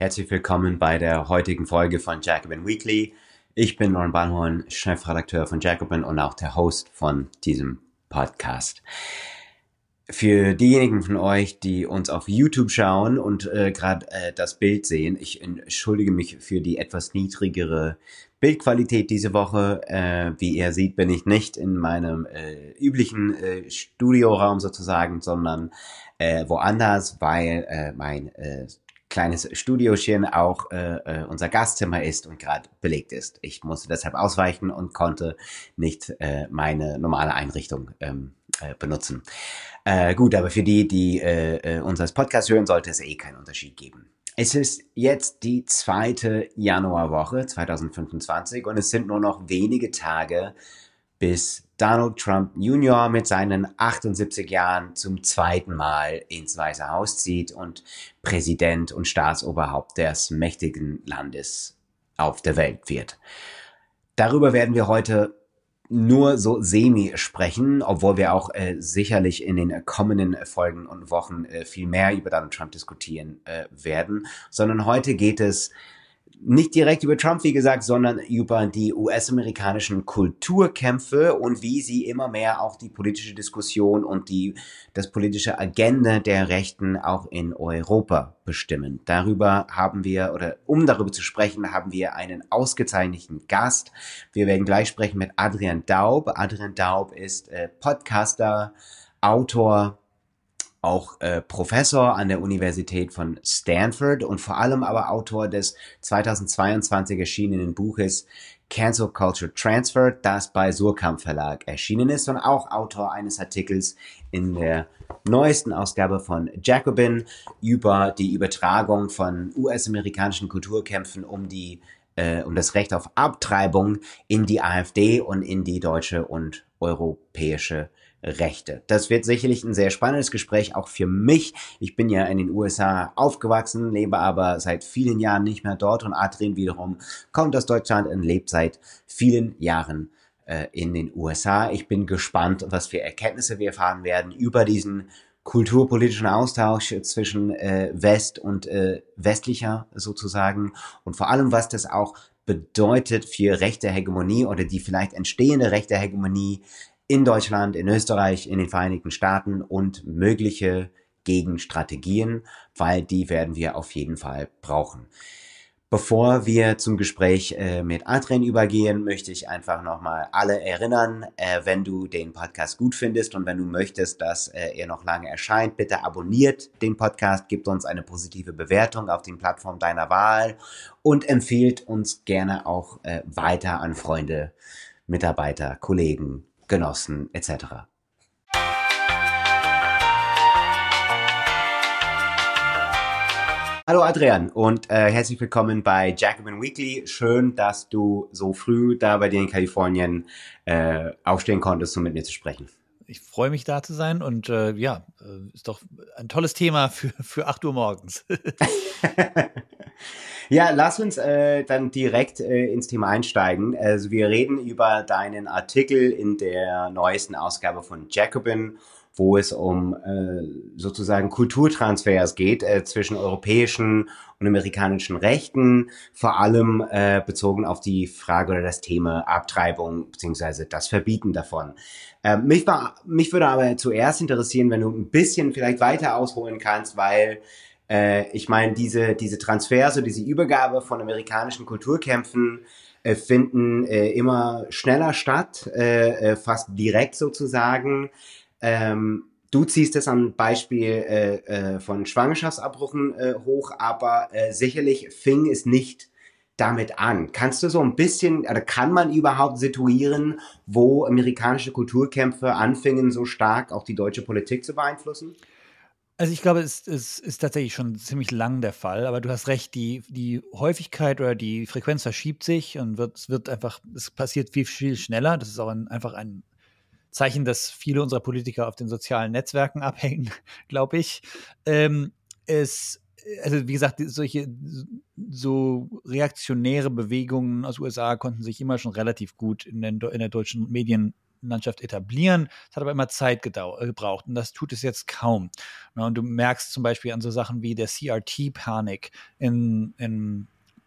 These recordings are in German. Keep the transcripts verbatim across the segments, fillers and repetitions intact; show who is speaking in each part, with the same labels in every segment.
Speaker 1: Herzlich willkommen bei der heutigen Folge von Jacobin Weekly. Ich bin Lauren Ballhorn, Chefredakteur von Jacobin und auch der Host von diesem Podcast. Für diejenigen von euch, die uns auf YouTube schauen und äh, gerade äh, das Bild sehen, ich entschuldige mich für die etwas niedrigere Bildqualität diese Woche. Äh, wie ihr seht, bin ich nicht in meinem äh, üblichen äh, Studioraum sozusagen, sondern äh, woanders, weil äh, mein äh, kleines Studiochen auch äh, äh, unser Gastzimmer ist und gerade belegt ist. Ich musste deshalb ausweichen und konnte nicht äh, meine normale Einrichtung ähm, äh, benutzen. Äh, gut, aber für die, die äh, äh, uns als Podcast hören, sollte es eh keinen Unterschied geben. Es ist jetzt die zweite Januarwoche zwanzig fünfundzwanzig und es sind nur noch wenige Tage, bis Donald Trump Junior mit seinen achtundsiebzig Jahren zum zweiten Mal ins Weiße Haus zieht und Präsident und Staatsoberhaupt des mächtigen Landes auf der Welt wird. Darüber werden wir heute nur so semi sprechen, obwohl wir auch äh, sicherlich in den kommenden Folgen und Wochen äh, viel mehr über Donald Trump diskutieren äh, werden, sondern heute geht es nicht direkt über Trump, wie gesagt, sondern über die U S-amerikanischen Kulturkämpfe und wie sie immer mehr auch die politische Diskussion und die, das politische Agenda der Rechten auch in Europa bestimmen. Darüber haben wir, oder um darüber zu sprechen, haben wir einen ausgezeichneten Gast. Wir werden gleich sprechen mit Adrian Daub. Adrian Daub ist äh, Podcaster, Autor, auch äh, Professor an der Universität von Stanford und vor allem aber Autor des zweitausendzweiundzwanzig erschienenen Buches Cancel Culture Transfer, das bei Suhrkamp Verlag erschienen ist, und auch Autor eines Artikels in der neuesten Ausgabe von Jacobin über die Übertragung von U S-amerikanischen Kulturkämpfen um die äh, um das Recht auf Abtreibung in die AfD und in die deutsche und europäische Rechte. Das wird sicherlich ein sehr spannendes Gespräch, auch für mich. Ich bin ja in den U S A aufgewachsen, lebe aber seit vielen Jahren nicht mehr dort, und Adrian wiederum kommt aus Deutschland und lebt seit vielen Jahren äh, in den U S A. Ich bin gespannt, was für Erkenntnisse wir erfahren werden über diesen kulturpolitischen Austausch zwischen äh, West und äh, westlicher sozusagen, und vor allem, was das auch bedeutet für rechte Hegemonie oder die vielleicht entstehende rechte Hegemonie in Deutschland, in Österreich, in den Vereinigten Staaten und mögliche Gegenstrategien, weil die werden wir auf jeden Fall brauchen. Bevor wir zum Gespräch äh, mit Adrian übergehen, möchte ich einfach nochmal alle erinnern, äh, wenn du den Podcast gut findest und wenn du möchtest, dass äh, er noch lange erscheint, bitte abonniert den Podcast, gebt uns eine positive Bewertung auf den Plattformen deiner Wahl und empfiehlt uns gerne auch äh, weiter an Freunde, Mitarbeiter, Kollegen, Genossen et cetera. Hallo Adrian und äh, herzlich willkommen bei Jacobin Weekly. Schön, dass du so früh da bei dir in Kalifornien äh, aufstehen konntest, um mit mir zu sprechen.
Speaker 2: Ich freue mich, da zu sein, und äh, ja, äh, ist doch ein tolles Thema für, für acht Uhr morgens.
Speaker 1: Ja, lass uns äh, dann direkt äh, ins Thema einsteigen. Also wir reden über deinen Artikel in der neuesten Ausgabe von Jacobin, wo es um äh, sozusagen Kulturtransfers geht äh, zwischen europäischen und amerikanischen Rechten, vor allem äh, bezogen auf die Frage oder das Thema Abtreibung beziehungsweise das Verbieten davon. Äh, mich, war, mich würde aber zuerst interessieren, wenn du ein bisschen vielleicht weiter ausholen kannst, weil äh, ich meine, diese, diese Transfers oder diese Übergabe von amerikanischen Kulturkämpfen äh, finden äh, immer schneller statt, äh, äh, fast direkt sozusagen. Ähm, du ziehst es am Beispiel äh, äh, von Schwangerschaftsabbruchen äh, hoch, aber äh, sicherlich fing es nicht damit an. Kannst du so ein bisschen, oder kann man überhaupt situieren, wo amerikanische Kulturkämpfe anfingen, so stark auch die deutsche Politik zu beeinflussen?
Speaker 2: Also ich glaube, es, es ist tatsächlich schon ziemlich lang der Fall, aber du hast recht, die, die Häufigkeit oder die Frequenz verschiebt sich und wird, es wird einfach, es passiert viel, viel schneller. Das ist auch ein, einfach ein Zeichen, dass viele unserer Politiker auf den sozialen Netzwerken abhängen, glaube ich. Ähm, es, also wie gesagt, solche so reaktionäre Bewegungen aus U S A konnten sich immer schon relativ gut in, den, in der deutschen Medien Landschaft etablieren. Es hat aber immer Zeit gedau- gebraucht und das tut es jetzt kaum. Ja, und du merkst zum Beispiel an so Sachen wie der C R T-Panik in, in,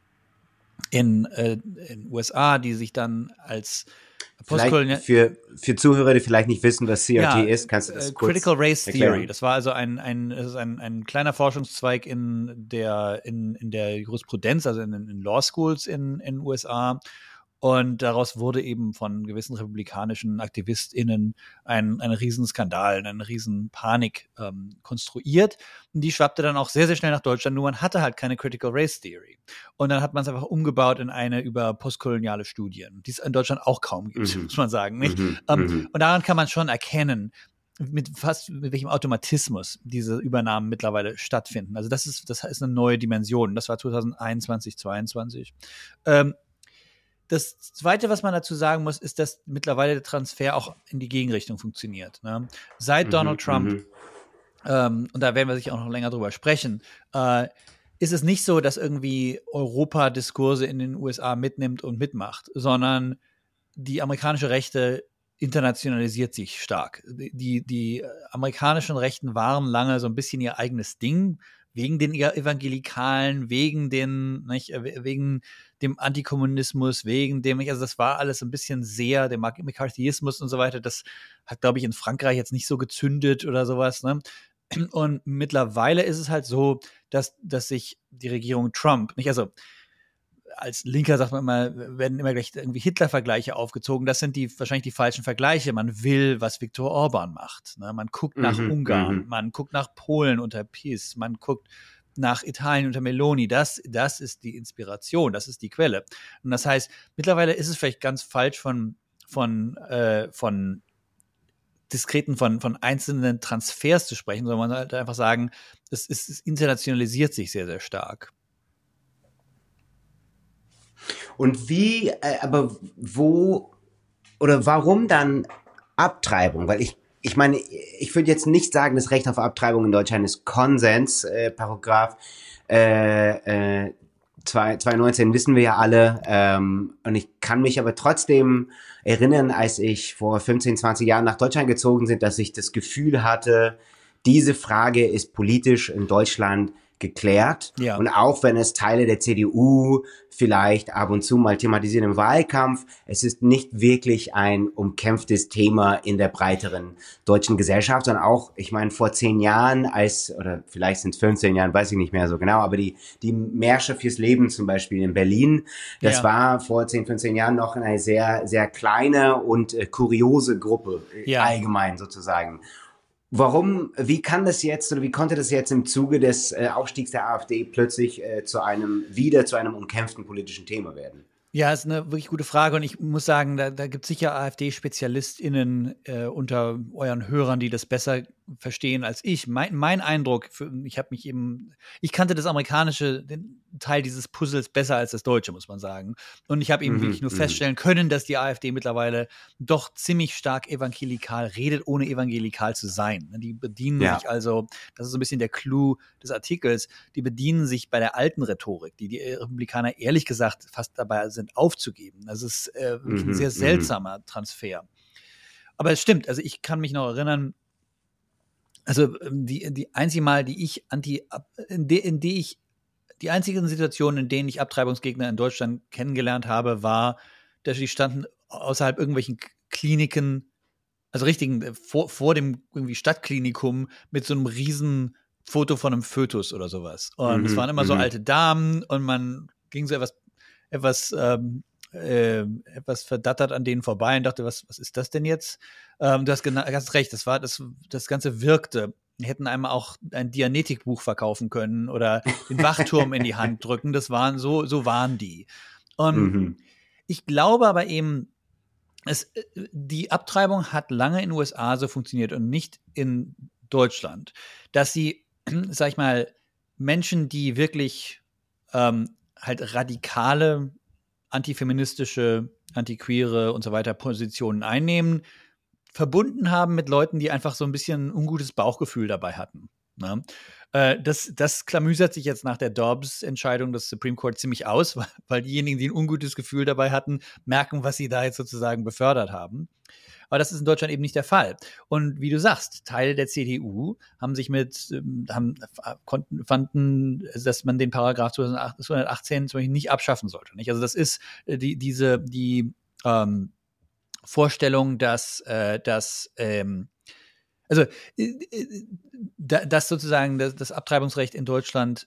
Speaker 2: in, äh, in U S A, die sich dann als
Speaker 1: Vielleicht für, für Zuhörer, die vielleicht nicht wissen, was C R T
Speaker 2: ja,
Speaker 1: ist, kannst du das
Speaker 2: äh,
Speaker 1: kurz
Speaker 2: Critical Race
Speaker 1: erklären?
Speaker 2: Theory. Das war also ein, ein, das ist ein, ein kleiner Forschungszweig in der, in, in der Jurisprudenz, also in, in Law Schools in den U S A. Und daraus wurde eben von gewissen republikanischen AktivistInnen ein, ein Riesenskandal, eine Riesenpanik ähm, konstruiert. Und die schwappte dann auch sehr, sehr schnell nach Deutschland, nur man hatte halt keine Critical Race Theory. Und dann hat man es einfach umgebaut in eine über postkoloniale Studien, die es in Deutschland auch kaum gibt,
Speaker 1: Mhm.
Speaker 2: muss man sagen. Nicht?
Speaker 1: Mhm.
Speaker 2: Ähm,
Speaker 1: Mhm.
Speaker 2: und daran kann man schon erkennen, mit fast mit welchem Automatismus diese Übernahmen mittlerweile stattfinden. Also das ist, das ist eine neue Dimension. Das war zwanzig einundzwanzig, zweiundzwanzig. Ähm, Das Zweite, was man dazu sagen muss, ist, dass mittlerweile der Transfer auch in die Gegenrichtung funktioniert. Ne? Seit
Speaker 1: Mhm,
Speaker 2: Donald Trump,
Speaker 1: mhm.
Speaker 2: ähm, und da werden wir sicher auch noch länger drüber sprechen, äh, ist es nicht so, dass irgendwie Europa Diskurse in den U S A mitnimmt und mitmacht, sondern die amerikanische Rechte internationalisiert sich stark. Die, die amerikanischen Rechten waren lange so ein bisschen ihr eigenes Ding, wegen den Evangelikalen, wegen den, nicht, wegen dem Antikommunismus, wegen dem, also das war alles ein bisschen sehr, der McCarthyismus und so weiter, das hat, glaube ich, in Frankreich jetzt nicht so gezündet oder sowas, ne? Und mittlerweile ist es halt so, dass, dass sich die Regierung Trump, nicht, also als Linker sagt man immer, werden immer gleich irgendwie Hitler-Vergleiche aufgezogen. Das sind die wahrscheinlich die falschen Vergleiche. Man will, was Viktor Orban macht. Ne? Man guckt nach
Speaker 1: Mhm,
Speaker 2: Ungarn,
Speaker 1: mhm.
Speaker 2: man guckt nach Polen unter PiS, man guckt nach Italien unter Meloni. Das, das ist die Inspiration, das ist die Quelle. Und das heißt, mittlerweile ist es vielleicht ganz falsch von, von, äh, von diskreten, von, von einzelnen Transfers zu sprechen, sondern man sollte einfach sagen, es, es, es internationalisiert sich sehr, sehr stark.
Speaker 1: Und wie, äh, aber wo oder warum dann Abtreibung? Weil ich, ich meine, ich würde jetzt nicht sagen, das Recht auf Abtreibung in Deutschland ist Konsens, äh, Paragraph äh, äh, zwanzig neunzehn wissen wir ja alle. Ähm, und ich kann mich aber trotzdem erinnern, als ich vor fünfzehn, zwanzig Jahren nach Deutschland gezogen bin, dass ich das Gefühl hatte, diese Frage ist politisch in Deutschland geklärt.
Speaker 2: Ja.
Speaker 1: Und auch wenn es Teile der C D U vielleicht ab und zu mal thematisieren im Wahlkampf, es ist nicht wirklich ein umkämpftes Thema in der breiteren deutschen Gesellschaft. Und auch, ich meine, vor zehn Jahren, als, oder vielleicht sind es fünfzehn Jahren, weiß ich nicht mehr so genau, aber die, die Märsche fürs Leben zum Beispiel in Berlin, das
Speaker 2: Ja.
Speaker 1: war vor zehn, fünfzehn Jahren noch eine sehr, sehr kleine und äh, kuriose Gruppe, äh,
Speaker 2: Ja.
Speaker 1: allgemein sozusagen. Warum, wie kann das jetzt oder wie konnte das jetzt im Zuge des äh, Aufstiegs der AfD plötzlich äh, zu einem, wieder zu einem umkämpften politischen Thema werden?
Speaker 2: Ja, ist eine wirklich gute Frage und ich muss sagen, da, da gibt es sicher AfD-SpezialistInnen äh, unter euren Hörern, die das besser verstehen als ich. Mein, mein Eindruck, für, ich habe mich eben, ich kannte das amerikanische, den Teil dieses Puzzles besser als das deutsche, muss man sagen. Und ich habe eben
Speaker 1: Mhm,
Speaker 2: wirklich nur
Speaker 1: mhm.
Speaker 2: feststellen können, dass die AfD mittlerweile doch ziemlich stark evangelikal redet, ohne evangelikal zu sein. Die bedienen
Speaker 1: Ja.
Speaker 2: sich also, das ist so ein bisschen der Clou des Artikels, die bedienen sich bei der alten Rhetorik, die die Republikaner ehrlich gesagt fast dabei sind aufzugeben. Das ist äh, wirklich ein
Speaker 1: Mhm,
Speaker 2: sehr
Speaker 1: mhm.
Speaker 2: seltsamer Transfer. Aber es stimmt, also ich kann mich noch erinnern, also ähm, die, die einzige Mal, die ich anti, in, de, in die ich, die einzigen Situationen, in denen ich Abtreibungsgegner in Deutschland kennengelernt habe, war, dass die standen außerhalb irgendwelchen K- Kliniken, also richtigen, äh, vor, vor dem irgendwie Stadtklinikum mit so einem riesen Foto von einem Fötus oder sowas. Und
Speaker 1: Mhm,
Speaker 2: es waren immer so
Speaker 1: mhm.
Speaker 2: alte Damen und man ging so etwas, etwas, ähm, äh, etwas verdattert an denen vorbei und dachte, was, was ist das denn jetzt? Ähm, du hast gena- ganz recht, das war, das, das Ganze wirkte. Die hätten einem auch ein Dianetikbuch verkaufen können oder den Wachturm in die Hand drücken. Das waren so, so waren die. Und
Speaker 1: Mhm.
Speaker 2: ich glaube aber eben, es, die Abtreibung hat lange in den U S A so funktioniert und nicht in Deutschland, dass sie, sag ich mal, Menschen, die wirklich ähm, halt radikale, antifeministische, antiqueere und so weiter Positionen einnehmen, verbunden haben mit Leuten, die einfach so ein bisschen ein ungutes Bauchgefühl dabei hatten. Ne? Äh, das, das klamüsert sich jetzt nach der Dobbs-Entscheidung des Supreme Court ziemlich aus, weil, weil diejenigen, die ein ungutes Gefühl dabei hatten, merken, was sie da jetzt sozusagen befördert haben. Aber das ist in Deutschland eben nicht der Fall. Und wie du sagst, Teile der C D U haben sich mit, haben, konnten, fanden, dass man den Paragraph zweihundertachtzehn zum Beispiel nicht abschaffen sollte. Nicht? Also das ist die, diese, die ähm, Vorstellung, dass, äh, dass ähm, also äh, dass sozusagen das, das Abtreibungsrecht in Deutschland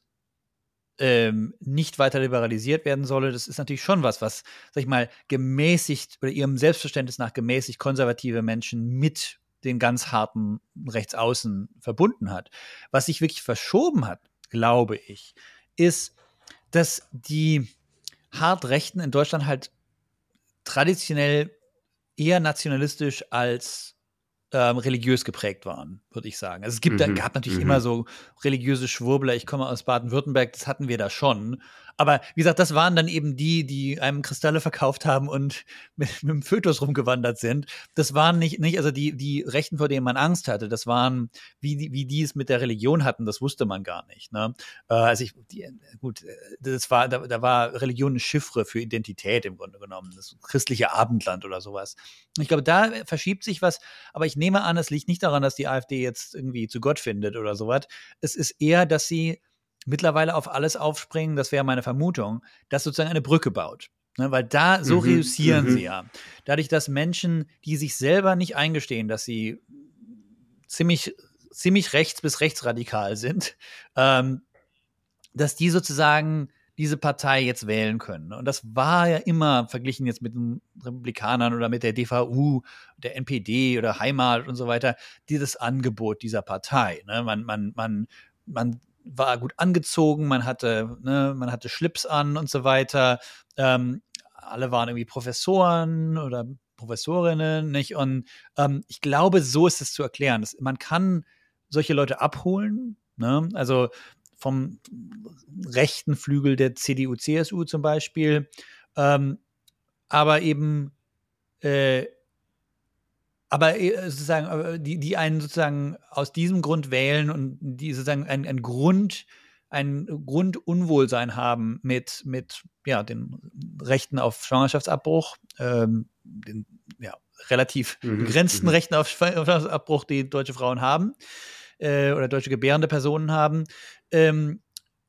Speaker 2: ähm, nicht weiter liberalisiert werden solle, das ist natürlich schon was, was, sag ich mal, gemäßigt oder ihrem Selbstverständnis nach gemäßigt konservative Menschen mit den ganz harten Rechtsaußen verbunden hat. Was sich wirklich verschoben hat, glaube ich, ist, dass die Hartrechten in Deutschland halt traditionell eher nationalistisch als ähm, religiös geprägt waren, würde ich sagen. Also es gibt,
Speaker 1: Mhm.
Speaker 2: gab natürlich
Speaker 1: Mhm.
Speaker 2: immer so religiöse Schwurbler. Ich komme aus Baden-Württemberg, das hatten wir da schon. Aber wie gesagt, das waren dann eben die, die einem Kristalle verkauft haben und mit, mit dem Fötus rumgewandert sind. Das waren nicht, nicht, also die, die Rechten, vor denen man Angst hatte, das waren, wie die, wie die es mit der Religion hatten, das wusste man gar nicht. Ne? Äh, also ich, die, gut, das war, da, da war Religion eine Chiffre für Identität im Grunde genommen. Das christliche Abendland oder sowas. Und ich glaube, da verschiebt sich was, aber ich nehme an, es liegt nicht daran, dass die AfD jetzt irgendwie zu Gott findet oder sowas. Es ist eher, dass sie mittlerweile auf alles aufspringen, das wäre meine Vermutung, dass sozusagen eine Brücke baut. Ne, weil da, so
Speaker 1: Mhm,
Speaker 2: reüssieren
Speaker 1: mhm.
Speaker 2: sie ja. Dadurch, dass Menschen, die sich selber nicht eingestehen, dass sie ziemlich, ziemlich rechts bis rechtsradikal sind, ähm, dass die sozusagen diese Partei jetzt wählen können. Und das war ja immer verglichen jetzt mit den Republikanern oder mit der D V U, der N P D oder Heimat und so weiter, dieses Angebot dieser Partei. Ne? Man, man, man, man war gut angezogen, man hatte, ne, man hatte Schlips an und so weiter. Ähm, alle waren irgendwie Professoren oder Professorinnen, nicht? Und ähm, ich glaube, so ist es zu erklären. Das, man kann solche Leute abholen, ne? Also vom rechten Flügel der C D U, C S U zum Beispiel, ähm, aber eben äh, aber sozusagen, die, die einen sozusagen aus diesem Grund wählen und die sozusagen ein, ein Grund, ein Grundunwohlsein haben mit, mit ja, den Rechten auf Schwangerschaftsabbruch, ähm, den ja, relativ
Speaker 1: Mhm,
Speaker 2: begrenzten
Speaker 1: mhm.
Speaker 2: Rechten auf Schwangerschaftsabbruch, die deutsche Frauen haben äh, oder deutsche gebärende Personen haben. Ähm,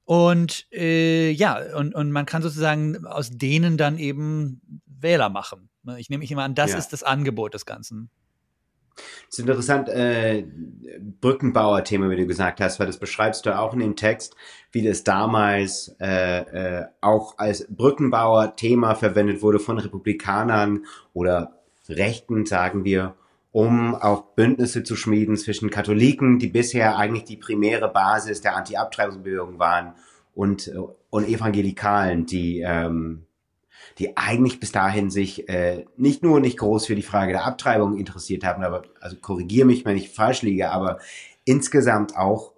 Speaker 2: und äh, ja, und, und man kann sozusagen aus denen dann eben Wähler machen. Ich nehme mich immer an, das
Speaker 1: Ja.
Speaker 2: ist das Angebot des Ganzen.
Speaker 1: Das ist interessant, äh, Brückenbauer-Thema, wie du gesagt hast, weil das beschreibst du auch in dem Text, wie das damals äh, äh, auch als Brückenbauer-Thema verwendet wurde von Republikanern oder Rechten, sagen wir, um auch Bündnisse zu schmieden zwischen Katholiken, die bisher eigentlich die primäre Basis der Anti-Abtreibungsbewegung waren, und, und Evangelikalen, die ähm, die eigentlich bis dahin sich äh, nicht nur nicht groß für die Frage der Abtreibung interessiert haben, aber, also korrigiere mich, wenn ich falsch liege, aber insgesamt auch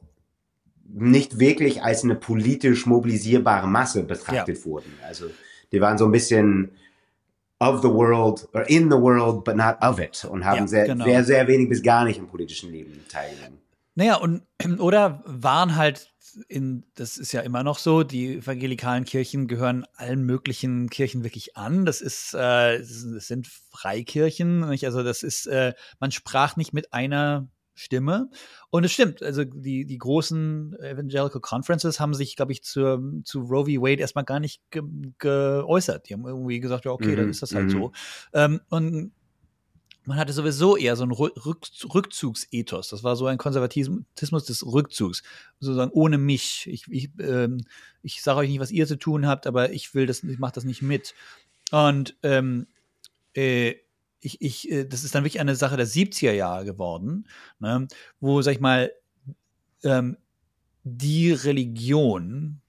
Speaker 1: nicht wirklich als eine politisch mobilisierbare Masse betrachtet
Speaker 2: Ja.
Speaker 1: wurden. Also die waren so ein bisschen of the world or in the world, but not of it, und haben
Speaker 2: Ja,
Speaker 1: sehr,
Speaker 2: genau.
Speaker 1: sehr, sehr wenig bis gar nicht im politischen Leben teilgenommen.
Speaker 2: Naja, und oder waren halt in, das ist ja immer noch so, die evangelikalen Kirchen gehören allen möglichen Kirchen wirklich an. Das ist, äh, das sind Freikirchen, nicht? Also das ist, äh, man sprach nicht mit einer Stimme. Und es stimmt, also die, die großen Evangelical Conferences haben sich, glaube ich, zur, zu Roe v. Wade erstmal gar nicht ge geäußert. Die haben irgendwie gesagt, ja, okay,
Speaker 1: Mhm,
Speaker 2: dann ist das halt
Speaker 1: mhm.
Speaker 2: so. Ähm, und man hatte sowieso eher so einen Rück Rückzugsethos. Das war so ein Konservatismus des Rückzugs. Sozusagen ohne mich. Ich, ich, ähm, ich sage euch nicht, was ihr zu tun habt, aber ich will das, ich mache das nicht mit. Und ähm, äh, ich, ich, äh, das ist dann wirklich eine Sache der siebziger Jahre geworden, ne, wo, sag ich mal, ähm, die Religion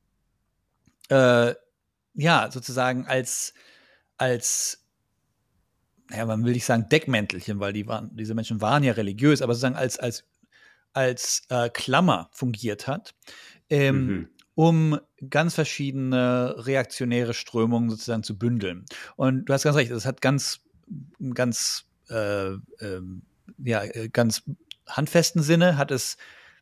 Speaker 2: äh, ja sozusagen als als naja, man will nicht sagen Deckmäntelchen, weil die waren, diese Menschen waren ja religiös, aber sozusagen als, als, als äh, Klammer fungiert hat, ähm,
Speaker 1: Mhm.
Speaker 2: um ganz verschiedene reaktionäre Strömungen sozusagen zu bündeln. Und du hast ganz recht, das hat ganz, ganz, äh, ähm, ja, ganz handfesten Sinne, hat es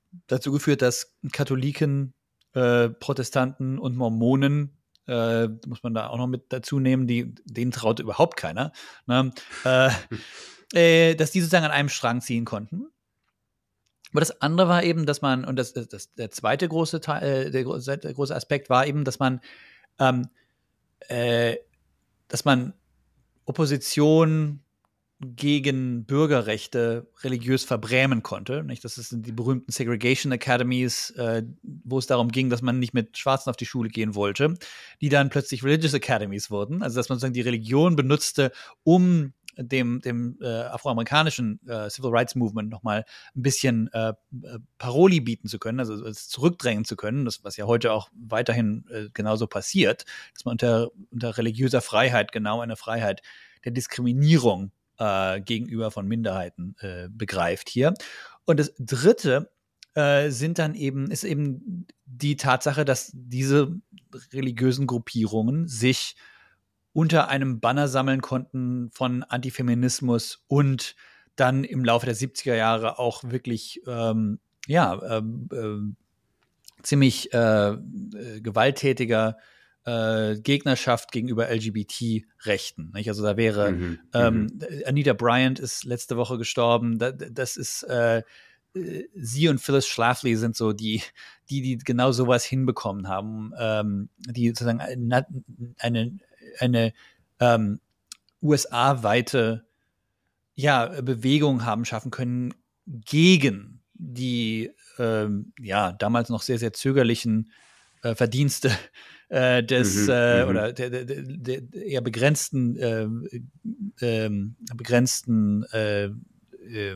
Speaker 2: dazu geführt, dass Katholiken, äh, Protestanten und Mormonen, äh, muss man da auch noch mit dazu nehmen, die, denen traut überhaupt keiner, ne? äh, äh, dass die sozusagen an einem Strang ziehen konnten. Aber das andere war eben, dass man, und das, das der zweite große Teil, äh, der, große, der große Aspekt war eben, dass man, ähm, äh, dass man Opposition gegen Bürgerrechte religiös verbrämen konnte. Nicht? Das sind die berühmten Segregation Academies, äh, wo es darum ging, dass man nicht mit Schwarzen auf die Schule gehen wollte, die dann plötzlich Religious Academies wurden. Also dass man sozusagen die Religion benutzte, um dem, dem äh, afroamerikanischen äh, Civil Rights Movement nochmal ein bisschen äh, Paroli bieten zu können, also es zurückdrängen zu können, das, was ja heute auch weiterhin äh, genauso passiert, dass man unter, unter religiöser Freiheit genau eine Freiheit der Diskriminierung äh, gegenüber von Minderheiten äh, begreift hier. Und das Dritte äh, sind dann eben, ist eben die Tatsache, dass diese religiösen Gruppierungen sich unter einem Banner sammeln konnten von Antifeminismus und dann im Laufe der siebziger Jahre auch wirklich ähm, ja, äh, äh, ziemlich äh, äh, gewalttätiger äh, Gegnerschaft gegenüber L G B T-Rechten. Nicht? Also da wäre
Speaker 1: Mhm,
Speaker 2: ähm, Anita Bryant ist letzte Woche gestorben. Da, das ist äh, sie und Phyllis Schlafly sind so die, die, die genau sowas hinbekommen haben, ähm, die sozusagen eine, eine eine ähm, U S A-weite ja, Bewegung haben schaffen können gegen die ähm, ja, damals noch sehr, sehr zögerlichen äh, Verdienste äh, des
Speaker 1: mhm,
Speaker 2: äh,
Speaker 1: mhm.
Speaker 2: oder der, der, der, der eher begrenzten äh, äh, begrenzten äh, äh,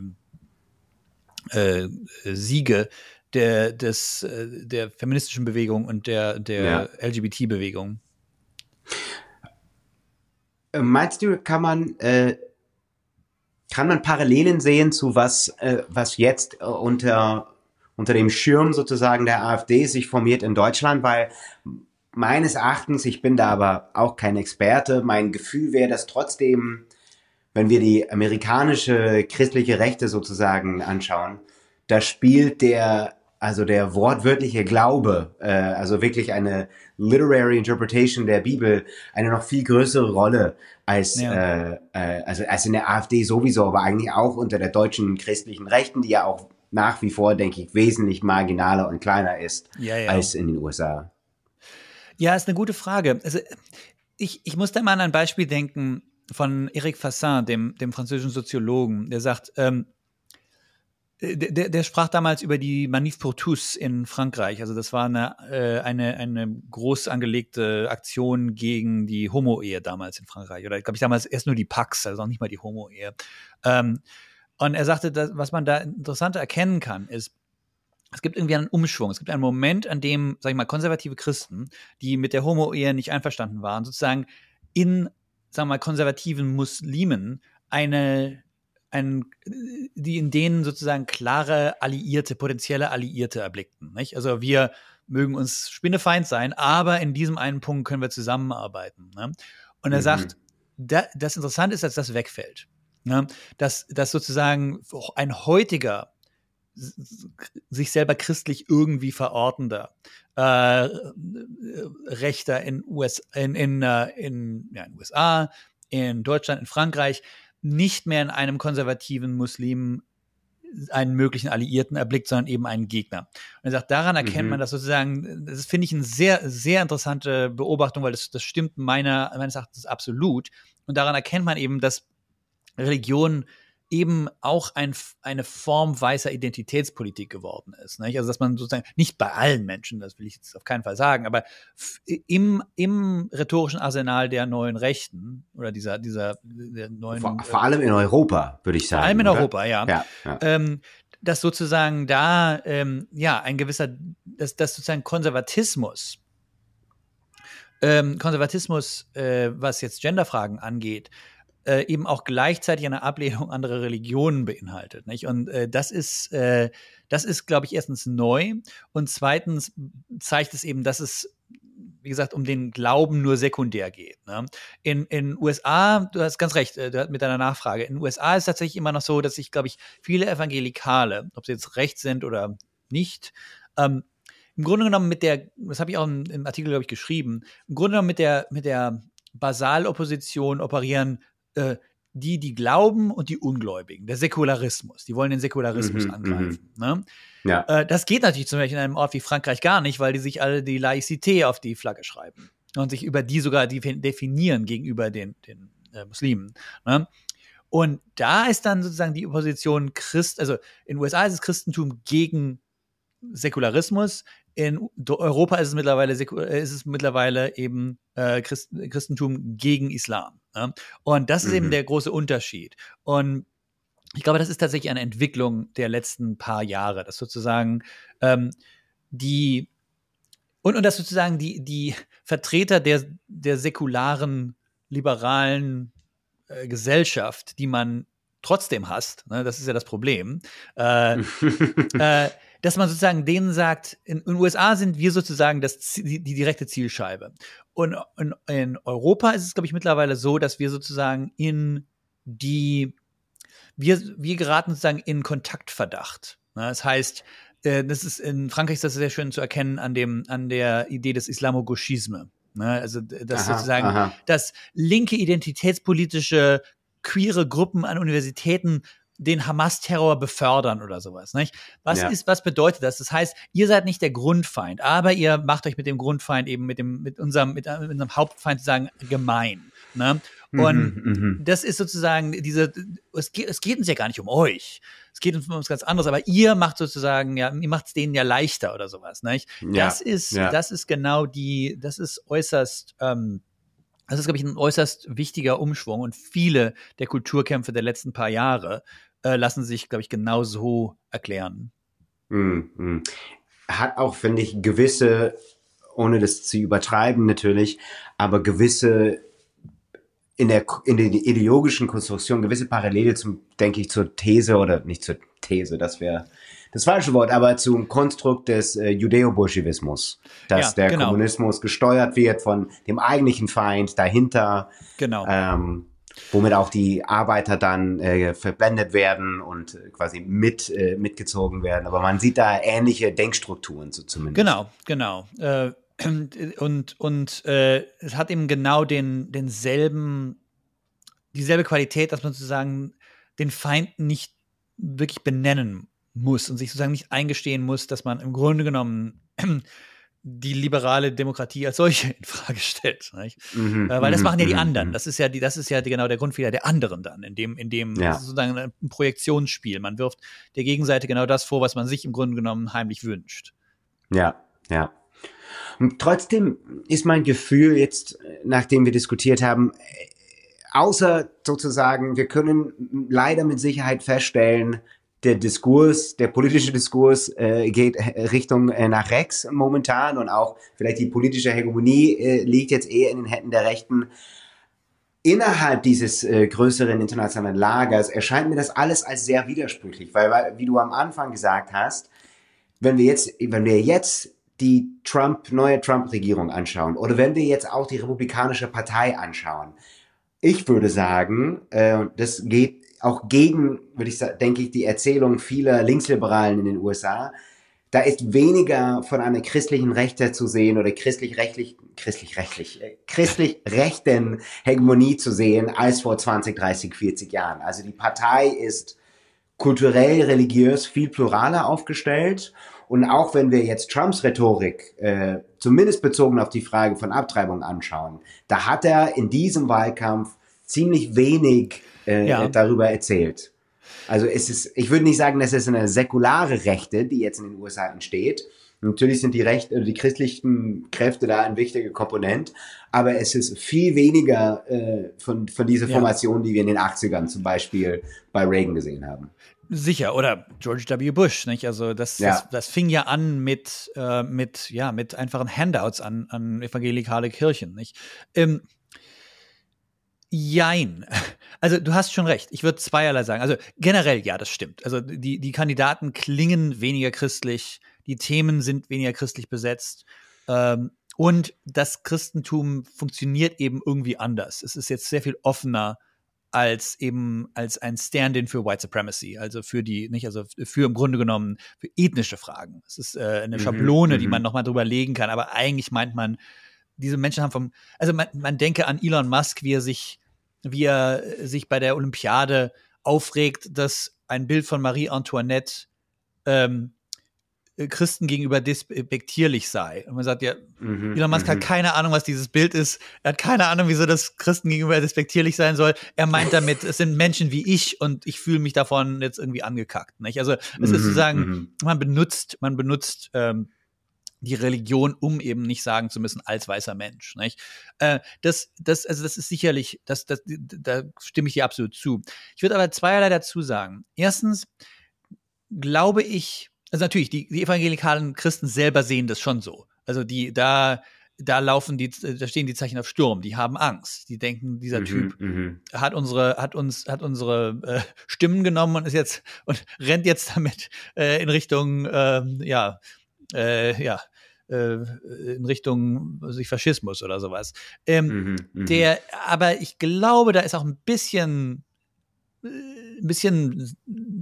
Speaker 2: äh, Siege der, des, äh, der feministischen Bewegung und der, der
Speaker 1: Ja.
Speaker 2: L G B T-Bewegung.
Speaker 1: Meinst du, kann man, äh, kann man Parallelen sehen zu was, äh, was jetzt äh, unter, unter dem Schirm sozusagen der AfD sich formiert in Deutschland? Weil meines Erachtens, ich bin da aber auch kein Experte, mein Gefühl wäre, dass trotzdem, wenn wir die amerikanische christliche Rechte sozusagen anschauen, da spielt der, also der wortwörtliche Glaube, äh, also wirklich eine literary interpretation der Bibel, eine noch viel größere Rolle als,
Speaker 2: Ja.
Speaker 1: äh, äh, also als in der AfD sowieso, aber eigentlich auch unter der deutschen christlichen Rechten, die ja auch nach wie vor, denke ich, wesentlich marginaler und kleiner ist
Speaker 2: Ja, ja.
Speaker 1: als in den U S A.
Speaker 2: Ja, ist eine gute Frage. Also ich, ich muss da mal an ein Beispiel denken von Eric Fassin, dem, dem französischen Soziologen, der sagt, ähm, der, der sprach damals über die Manif pour tous in Frankreich. Also das war eine, äh, eine, eine groß angelegte Aktion gegen die Homo-Ehe damals in Frankreich. Oder glaube ich damals erst nur die Pax, also auch nicht mal die Homo-Ehe. Ähm, und er sagte, dass, was man da interessant erkennen kann, ist, es gibt irgendwie einen Umschwung. Es gibt einen Moment, an dem, sag ich mal, konservative Christen, die mit der Homo-Ehe nicht einverstanden waren, sozusagen in, sagen wir mal, konservativen Muslimen eine Ein, die in denen sozusagen klare Alliierte, potenzielle Alliierte erblickten. Nicht? Also wir mögen uns spinnefeind sein, aber in diesem einen Punkt können wir zusammenarbeiten. Ne? Und er
Speaker 1: Mhm.
Speaker 2: sagt, da, das Interessante ist, dass das wegfällt. Ne? Dass, dass sozusagen ein heutiger, sich selber christlich irgendwie verortender äh, Rechter in, U S, in, in, in, ja, in den U S A, in Deutschland, in Frankreich nicht mehr in einem konservativen Muslim einen möglichen Alliierten erblickt, sondern eben einen Gegner. Und er sagt, daran erkennt
Speaker 1: Mhm.
Speaker 2: man das sozusagen, das finde ich eine sehr, sehr interessante Beobachtung, weil das, das stimmt meiner, meines Erachtens absolut. Und daran erkennt man eben, dass Religion eben auch ein, eine Form weißer Identitätspolitik geworden ist. Nicht? Also dass man sozusagen, nicht bei allen Menschen, das will ich jetzt auf keinen Fall sagen, aber im, im rhetorischen Arsenal der neuen Rechten oder dieser, dieser der neuen...
Speaker 1: Vor, vor allem in Europa, würde ich sagen.
Speaker 2: Vor allem in
Speaker 1: oder?
Speaker 2: Europa, ja.
Speaker 1: ja, ja.
Speaker 2: Ähm, dass sozusagen da, ähm, ja, ein gewisser, dass, dass sozusagen Konservatismus, ähm, Konservatismus, äh, was jetzt Genderfragen angeht, Äh, eben auch gleichzeitig eine Ablehnung anderer Religionen beinhaltet. Nicht? Und äh, das ist, äh, das ist, glaube ich, erstens neu und zweitens zeigt es eben, dass es, wie gesagt, um den Glauben nur sekundär geht. Ne? In den U S A, du hast ganz recht äh, mit deiner Nachfrage, in den U S A ist es tatsächlich immer noch so, dass sich, glaube ich, viele Evangelikale, ob sie jetzt rechts sind oder nicht. Ähm, Im Grunde genommen mit der, das habe ich auch im, im Artikel, glaube ich, geschrieben, im Grunde genommen mit der, mit der Basalopposition operieren äh, die, die glauben und die Ungläubigen, der Säkularismus. Die wollen den Säkularismus
Speaker 1: Mhm,
Speaker 2: angreifen. Ne?
Speaker 1: ja.
Speaker 2: Äh, das geht natürlich zum Beispiel in einem Ort wie Frankreich gar nicht, weil die sich alle die Laïcité auf die Flagge schreiben und sich über die sogar die definieren gegenüber den, den äh, Muslimen. Ne? Und da ist dann sozusagen die Opposition Christ, also in den U S A ist es Christentum gegen Säkularismus. In Europa ist es mittlerweile, ist es mittlerweile eben äh, Christ, Christentum gegen Islam. Ne? Und das ist mhm. eben der große Unterschied. Und ich glaube, das ist tatsächlich eine Entwicklung der letzten paar Jahre, dass sozusagen ähm, die und, und dass sozusagen die, die Vertreter der, der säkularen, liberalen äh, Gesellschaft, die man trotzdem hasst, ne, das ist ja das Problem, äh, äh, dass man sozusagen denen sagt, in den U S A sind wir sozusagen das, die, die direkte Zielscheibe. Und in, in Europa ist es, glaube ich, mittlerweile so, dass wir sozusagen in die, wir, wir geraten sozusagen in Kontaktverdacht. Ne? Das heißt, äh, das ist in Frankreich ist das sehr schön zu erkennen an dem, an der Idee des Islamogauchisme. Ne? Also, dass
Speaker 1: aha,
Speaker 2: sozusagen
Speaker 1: aha.
Speaker 2: das linke identitätspolitische queere Gruppen an Universitäten den Hamas-Terror befördern oder sowas. Nicht? Was
Speaker 1: Ja.
Speaker 2: ist, was bedeutet das? Das heißt, ihr seid nicht der Grundfeind, aber ihr macht euch mit dem Grundfeind eben mit dem, mit unserem, mit, mit unserem Hauptfeind sozusagen gemein. Ne? Und
Speaker 1: mhm,
Speaker 2: das ist sozusagen diese, es geht, es geht uns ja gar nicht um euch. Es geht uns um was ganz anderes, aber ihr macht sozusagen, ja, ihr macht es denen ja leichter oder sowas. Nicht?
Speaker 1: Ja.
Speaker 2: Das ist,
Speaker 1: ja.
Speaker 2: das ist genau die, das ist äußerst, ähm, das ist, glaube ich, ein äußerst wichtiger Umschwung und viele der Kulturkämpfe der letzten paar Jahre äh, lassen sich, glaube ich, genau so erklären.
Speaker 1: Mhm. Hat auch, finde ich, gewisse, ohne das zu übertreiben natürlich, aber gewisse in der, in der ideologischen Konstruktion gewisse Parallele zum, denke ich, zur These oder nicht zur These, das wäre das falsche Wort, aber zum Konstrukt des äh, Judäo-Bolschewismus, dass
Speaker 2: Ja,
Speaker 1: der
Speaker 2: genau.
Speaker 1: Kommunismus gesteuert wird von dem eigentlichen Feind dahinter,
Speaker 2: Genau.
Speaker 1: ähm, womit auch die Arbeiter dann äh, verblendet werden und äh, quasi mit äh, mitgezogen werden. Aber man sieht da ähnliche Denkstrukturen so zumindest.
Speaker 2: Genau, genau. Äh, und und äh, es hat eben genau den denselben dieselbe Qualität, dass man sozusagen den Feind nicht wirklich benennen muss und sich sozusagen nicht eingestehen muss, dass man im Grunde genommen die liberale Demokratie als solche in Frage stellt, nicht?
Speaker 1: Mhm,
Speaker 2: äh, weil das
Speaker 1: mhm,
Speaker 2: machen ja die
Speaker 1: mhm,
Speaker 2: anderen.
Speaker 1: mhm.
Speaker 2: Das ist ja die, das ist ja die, genau der Grundfehler der anderen dann, in dem, in dem
Speaker 1: Ja.
Speaker 2: das ist sozusagen ein Projektionsspiel. Man wirft der Gegenseite genau das vor, was man sich im Grunde genommen heimlich wünscht.
Speaker 1: Ja, ja. Und trotzdem ist mein Gefühl jetzt, nachdem wir diskutiert haben, außer sozusagen, wir können leider mit Sicherheit feststellen, der Diskurs, der politische Diskurs äh, geht Richtung äh, nach rechts momentan und auch vielleicht die politische Hegemonie äh, liegt jetzt eher in den Händen der Rechten. Innerhalb dieses äh, größeren internationalen Lagers erscheint mir das alles als sehr widersprüchlich, weil, weil, wie du am Anfang gesagt hast, wenn wir jetzt, wenn wir jetzt die Trump, neue Trump-Regierung anschauen oder wenn wir jetzt auch die Republikanische Partei anschauen, ich würde sagen, äh, das geht auch gegen, würde ich sagen, denke ich, die Erzählung vieler Linksliberalen in den U S A. Da ist weniger von einer christlichen Rechte zu sehen oder christlich-rechtlich, christlich-rechtlich, äh, christlich-rechten Hegemonie zu sehen als vor zwanzig, dreißig, vierzig Jahren. Also die Partei ist kulturell, religiös viel pluraler aufgestellt. Und auch wenn wir jetzt Trumps Rhetorik, äh, zumindest bezogen auf die Frage von Abtreibung anschauen, da hat er in diesem Wahlkampf ziemlich wenig äh,
Speaker 2: Ja.
Speaker 1: darüber erzählt. Also es ist, ich würde nicht sagen, dass es eine säkulare Rechte, die jetzt in den U S A entsteht. Natürlich sind die Rechte, die christlichen Kräfte da ein wichtiger Komponent, aber es ist viel weniger äh, von, von dieser
Speaker 2: Ja.
Speaker 1: Formation, die wir in den achtzigern zum Beispiel bei Reagan gesehen haben.
Speaker 2: Sicher, oder George W. Bush, nicht? Also das,
Speaker 1: Ja.
Speaker 2: das, das fing ja an mit, äh, mit, ja, mit einfachen Handouts an, an evangelikale Kirchen, nicht? Ähm, jein. Also du hast schon recht. Ich würde zweierlei sagen. Also generell, ja, das stimmt. Also die, die Kandidaten klingen weniger christlich, die Themen sind weniger christlich besetzt. Ähm, und das Christentum funktioniert eben irgendwie anders. Es ist jetzt sehr viel offener als eben als ein Stand-in für White Supremacy, also für die, nicht, also für im Grunde genommen für ethnische Fragen. Es ist äh, eine
Speaker 1: Mhm,
Speaker 2: Schablone, die
Speaker 1: mhm.
Speaker 2: man nochmal drüber legen kann, aber eigentlich meint man, diese Menschen haben vom, also man, man denke an Elon Musk, wie er sich, wie er sich bei der Olympiade aufregt, dass ein Bild von Marie Antoinette ähm, Christen gegenüber despektierlich sei. Und man sagt ja,
Speaker 1: Mhm,
Speaker 2: Elon Musk hat
Speaker 1: mhm.
Speaker 2: keine Ahnung, was dieses Bild ist. Er hat keine Ahnung, wieso das Christen gegenüber despektierlich sein soll. Er meint damit, es sind Menschen wie ich und ich fühle mich davon jetzt irgendwie angekackt. Nicht? Also es ist
Speaker 1: Mhm,
Speaker 2: sozusagen,
Speaker 1: mhm.
Speaker 2: man benutzt, man benutzt ähm, die Religion, um eben nicht sagen zu müssen, als weißer Mensch. Nicht? Äh, das, das, also das ist sicherlich, das, das, da stimme ich dir absolut zu. Ich würde aber zweierlei dazu sagen. Erstens glaube ich, also natürlich, die, die evangelikalen Christen selber sehen das schon so. Also die, da, da laufen die, da stehen die Zeichen auf Sturm, die haben Angst. Die denken, dieser
Speaker 1: Mhm,
Speaker 2: Typ
Speaker 1: mhm.
Speaker 2: hat unsere, hat uns, hat unsere äh, Stimmen genommen und ist jetzt und rennt jetzt damit äh, in Richtung, ähm, ja, äh, ja, äh, in Richtung sich Faschismus oder sowas. Ähm,
Speaker 1: Mhm, mhm.
Speaker 2: der, aber ich glaube, da ist auch ein bisschen, äh, ein bisschen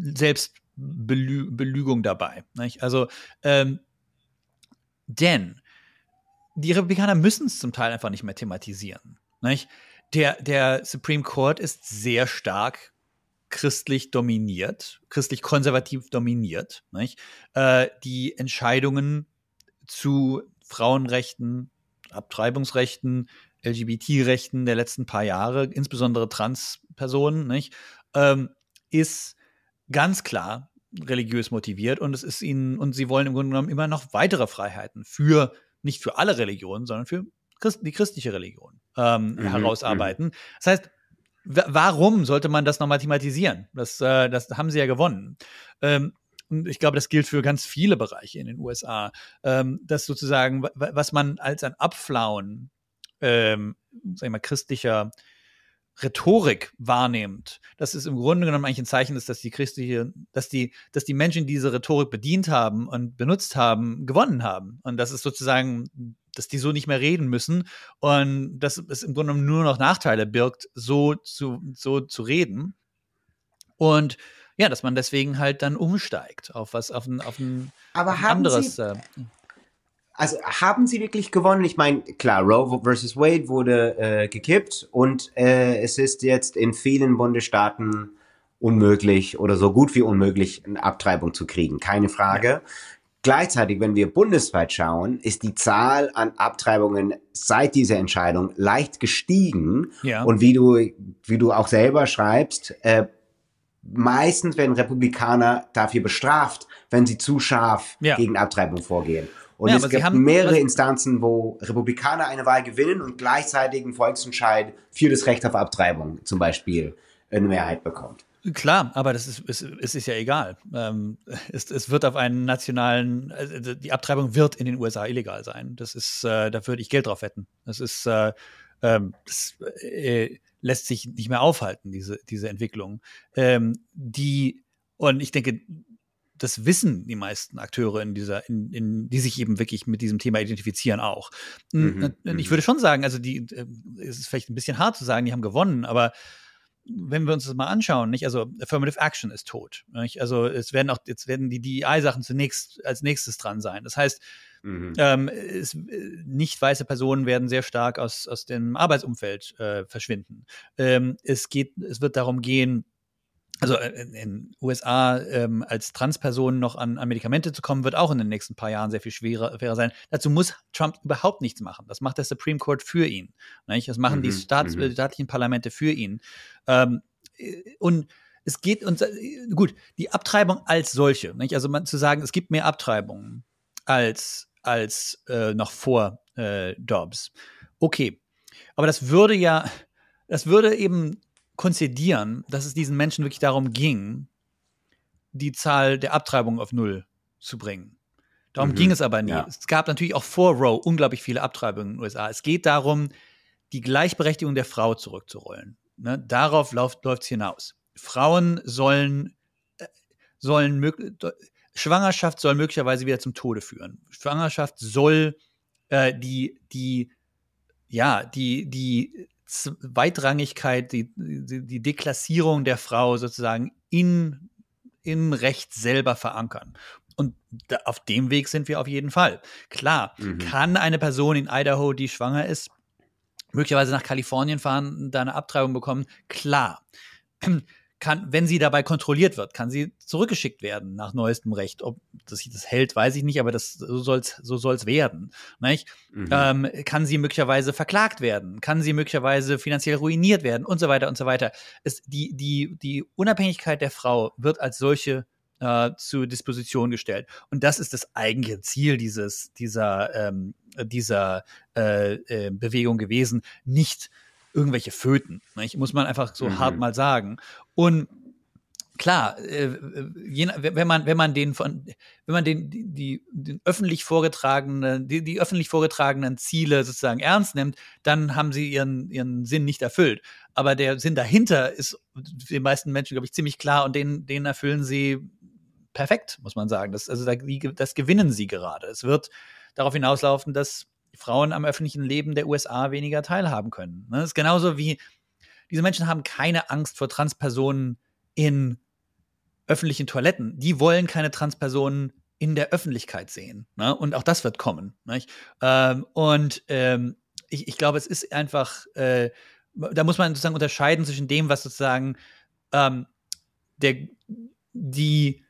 Speaker 2: Selbstbelügung dabei. Nicht? Also, ähm, denn die Republikaner müssen es zum Teil einfach nicht mehr thematisieren. Nicht? Der, der Supreme Court ist sehr stark christlich dominiert, christlich-konservativ dominiert. Nicht? Äh, die Entscheidungen zu Frauenrechten, Abtreibungsrechten, L G B T-Rechten der letzten paar Jahre, insbesondere Transpersonen, nicht, ähm, ist ganz klar religiös motiviert und es ist ihnen, und sie wollen im Grunde genommen immer noch weitere Freiheiten für, nicht für alle Religionen, sondern für Christ, die christliche Religion ähm,
Speaker 1: Mhm, mhm.
Speaker 2: herausarbeiten. Das heißt, w- warum sollte man das nochmal thematisieren? Das, äh, das haben sie ja gewonnen. Ähm, und ich glaube, das gilt für ganz viele Bereiche in den U S A, ähm, dass sozusagen, was man als ein Abflauen, ähm, sag ich mal, christlicher Rhetorik wahrnimmt, dass es im Grunde genommen eigentlich ein Zeichen ist, dass die christliche, dass die, dass die Menschen, die diese Rhetorik bedient haben und benutzt haben, gewonnen haben. Und das ist sozusagen, dass die so nicht mehr reden müssen und dass es im Grunde genommen nur noch Nachteile birgt, so zu, so zu reden. Und ja, dass man deswegen halt dann umsteigt auf was, auf ein, auf ein, auf
Speaker 1: Aber
Speaker 2: ein
Speaker 1: haben
Speaker 2: anderes.
Speaker 1: Sie,
Speaker 2: Äh,
Speaker 1: also haben Sie wirklich gewonnen? Ich meine, klar, Roe versus Wade wurde äh, gekippt und äh, es ist jetzt in vielen Bundesstaaten unmöglich oder so gut wie unmöglich, eine Abtreibung zu kriegen. Keine
Speaker 2: ja,
Speaker 1: Frage. Gleichzeitig, wenn wir bundesweit schauen, ist die Zahl an Abtreibungen seit dieser Entscheidung leicht gestiegen.
Speaker 2: ja,
Speaker 1: Und wie du, wie du auch selber schreibst, äh, meistens werden Republikaner dafür bestraft, wenn sie zu scharf
Speaker 2: ja.
Speaker 1: gegen Abtreibung vorgehen. Und
Speaker 2: Ja,
Speaker 1: es
Speaker 2: aber sie
Speaker 1: gibt
Speaker 2: haben,
Speaker 1: mehrere
Speaker 2: was,
Speaker 1: Instanzen, wo Republikaner eine Wahl gewinnen und gleichzeitig einen Volksentscheid für das Recht auf Abtreibung zum Beispiel eine Mehrheit bekommt.
Speaker 2: klar, aber das ist, es, es ist ja egal. Ähm, es, es wird auf einen nationalen, also die Abtreibung wird in den U S A illegal sein. Das ist, äh, da würde ich Geld drauf wetten. Das ist, äh, ähm, das äh, lässt sich nicht mehr aufhalten, diese, diese Entwicklung. Ähm, die, und ich denke, das wissen die meisten Akteure in dieser, in, in, die sich eben wirklich mit diesem Thema identifizieren auch. Und
Speaker 1: Mhm,
Speaker 2: ich
Speaker 1: mhm.
Speaker 2: würde schon sagen, also die, äh, es ist vielleicht ein bisschen hart zu sagen, die haben gewonnen, aber wenn wir uns das mal anschauen, nicht? Also Affirmative Action ist tot. Nicht? Also es werden auch, jetzt werden die D E I-Sachen zunächst als nächstes dran sein. Das heißt,
Speaker 1: Mhm.
Speaker 2: ähm, es, nicht weiße Personen werden sehr stark aus, aus dem Arbeitsumfeld äh, verschwinden. Ähm, es geht, es wird darum gehen, also in den U S A ähm, als Transperson noch an, an Medikamente zu kommen, wird auch in den nächsten paar Jahren sehr viel schwerer, schwerer sein. Dazu muss Trump überhaupt nichts machen. Das macht der Supreme Court für ihn. Nicht? Das machen die
Speaker 1: Mhm,
Speaker 2: Staats, äh,
Speaker 1: mhm.
Speaker 2: staatlichen Parlamente für ihn. Ähm, und es geht uns, gut, die Abtreibung als solche, nicht? Also man, zu sagen, es gibt mehr Abtreibungen als, als äh, noch vor äh, Dobbs. Okay, aber das würde ja, das würde eben konzedieren, dass es diesen Menschen wirklich darum ging, die Zahl der Abtreibungen auf Null zu bringen. Darum ging
Speaker 1: Mhm.
Speaker 2: es aber nie.
Speaker 1: Ja.
Speaker 2: Es gab natürlich auch vor Roe unglaublich viele Abtreibungen in den U S A. Es geht darum, die Gleichberechtigung der Frau zurückzurollen. Ne? Darauf läuft es hinaus. Frauen sollen, äh, sollen Schwangerschaft soll möglicherweise wieder zum Tode führen. Schwangerschaft soll äh, die, die, ja, die, die Zweitrangigkeit, die, die, die Deklassierung der Frau sozusagen in, im Recht selber verankern. Und da, auf dem Weg sind wir auf jeden Fall. Klar, mhm. kann eine Person in Idaho, die schwanger ist, möglicherweise nach Kalifornien fahren, da eine Abtreibung bekommen? Klar. Kann, wenn sie dabei kontrolliert wird, kann sie zurückgeschickt werden nach neuestem Recht. Ob das sich das hält, weiß ich nicht, aber das, so soll's, so soll's werden. Nicht? Mhm. Ähm, kann sie möglicherweise verklagt werden? Kann sie möglicherweise finanziell ruiniert werden? Und so weiter und so weiter. Es, die, die, die Unabhängigkeit der Frau wird als solche äh, zur Disposition gestellt. Und das ist das eigentliche Ziel dieses, dieser, ähm, dieser äh, äh, Bewegung gewesen. Nicht irgendwelche Föten, nicht? Muss man einfach so mhm. hart mal sagen. Und klar, äh, je, wenn man wenn man den von wenn man den die, die den öffentlich vorgetragenen die, die öffentlich vorgetragenen Ziele sozusagen ernst nimmt, dann haben sie ihren ihren Sinn nicht erfüllt. Aber der Sinn dahinter ist den meisten Menschen, glaube ich, ziemlich klar und den den erfüllen sie perfekt, muss man sagen. Das also das gewinnen sie gerade. Es wird darauf hinauslaufen, dass Frauen am öffentlichen Leben der U S A weniger teilhaben können. Das ist genauso wie, diese Menschen haben keine Angst vor Transpersonen in öffentlichen Toiletten. Die wollen keine Transpersonen in der Öffentlichkeit sehen. Und auch das wird kommen. Und ich, ich glaube, es ist einfach, da muss man sozusagen unterscheiden zwischen dem, was sozusagen der, die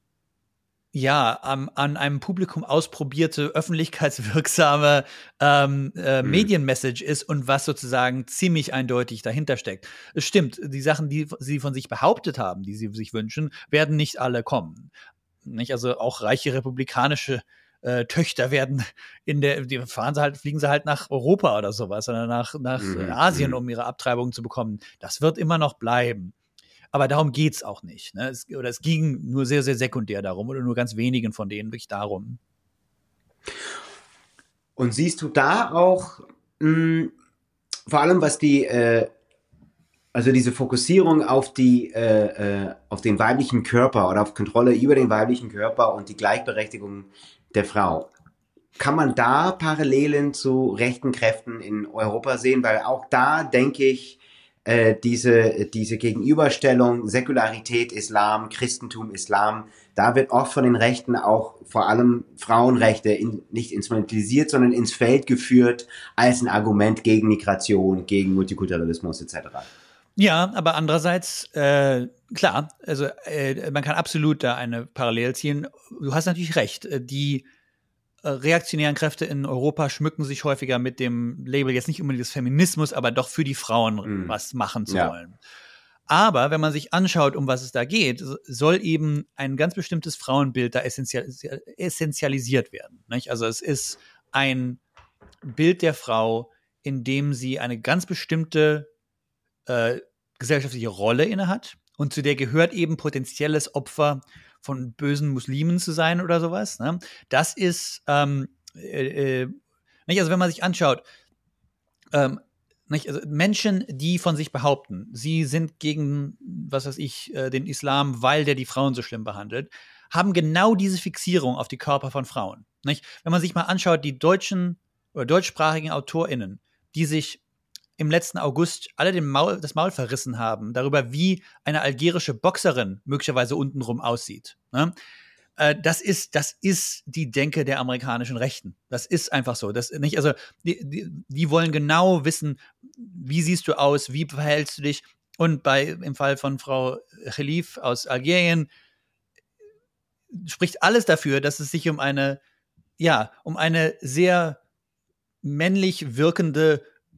Speaker 2: ja, am, an einem Publikum ausprobierte, öffentlichkeitswirksame ähm, äh, mhm. Medienmessage ist und was sozusagen ziemlich eindeutig dahinter steckt. Es stimmt, die Sachen, die sie von sich behauptet haben, die sie sich wünschen, werden nicht alle kommen. Nicht? Also auch reiche republikanische äh, Töchter werden in der, die fahren sie halt, fliegen sie halt nach Europa oder sowas, oder nach, nach mhm. Asien, um ihre Abtreibung zu bekommen. Das wird immer noch bleiben. Aber darum geht's auch nicht. Ne? Es, oder es ging nur sehr, sehr sekundär darum oder nur ganz wenigen von denen wirklich darum.
Speaker 1: Und siehst du da auch, mh, vor allem was die, äh, also diese Fokussierung auf die, äh, äh, auf den weiblichen Körper oder auf Kontrolle über den weiblichen Körper und die Gleichberechtigung der Frau, kann man da Parallelen zu rechten Kräften in Europa sehen? Weil auch da denke ich, Äh, diese, diese Gegenüberstellung Säkularität, Islam, Christentum, Islam, da wird oft von den Rechten auch vor allem Frauenrechte in, nicht instrumentalisiert, sondern ins Feld geführt als ein Argument gegen Migration, gegen Multikulturalismus et cetera.
Speaker 2: Ja, aber andererseits, äh, klar, also äh, man kann absolut da eine Parallele ziehen. Du hast natürlich recht, die reaktionären Kräfte in Europa schmücken sich häufiger mit dem Label, jetzt nicht unbedingt des Feminismus, aber doch für die Frauen mm. was machen zu ja. wollen. Aber wenn man sich anschaut, um was es da geht, soll eben ein ganz bestimmtes Frauenbild da essentialisiert werden. Nicht? Also es ist ein Bild der Frau, in dem sie eine ganz bestimmte äh, gesellschaftliche Rolle innehat und zu der gehört eben potenzielles Opfer von bösen Muslimen zu sein oder sowas. Ne? Das ist, ähm, äh, äh, nicht, also wenn man sich anschaut, ähm, nicht, also Menschen, die von sich behaupten, sie sind gegen, was weiß ich, äh, den Islam, weil der die Frauen so schlimm behandelt, haben genau diese Fixierung auf die Körper von Frauen. Nicht? Wenn man sich mal anschaut, die deutschen oder deutschsprachigen AutorInnen, die sich im letzten August alle den Maul, das Maul verrissen haben, darüber, wie eine algerische Boxerin möglicherweise untenrum aussieht. Ne? Äh, das ist, das ist die Denke der amerikanischen Rechten. Das ist einfach so. Das nicht, also, die, die, die wollen genau wissen, wie siehst du aus, wie verhältst du dich? Und bei, im Fall von Frau Khelif aus Algerien spricht alles dafür, dass es sich um eine, ja, um eine sehr männlich wirkende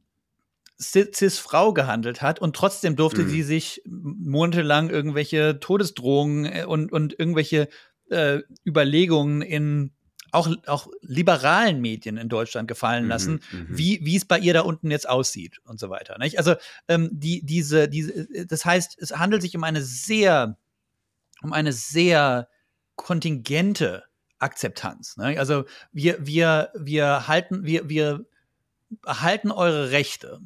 Speaker 2: Cis-Frau gehandelt hat und trotzdem durfte mhm. sie sich monatelang irgendwelche Todesdrohungen und, und irgendwelche äh, Überlegungen in auch, auch liberalen Medien in Deutschland gefallen lassen, mhm, wie wie es bei ihr da unten jetzt aussieht und so weiter. Nicht? Also ähm, die diese diese das heißt, es handelt sich um eine sehr um eine sehr kontingente Akzeptanz. Ne? Also wir wir wir halten wir wir erhalten eure Rechte,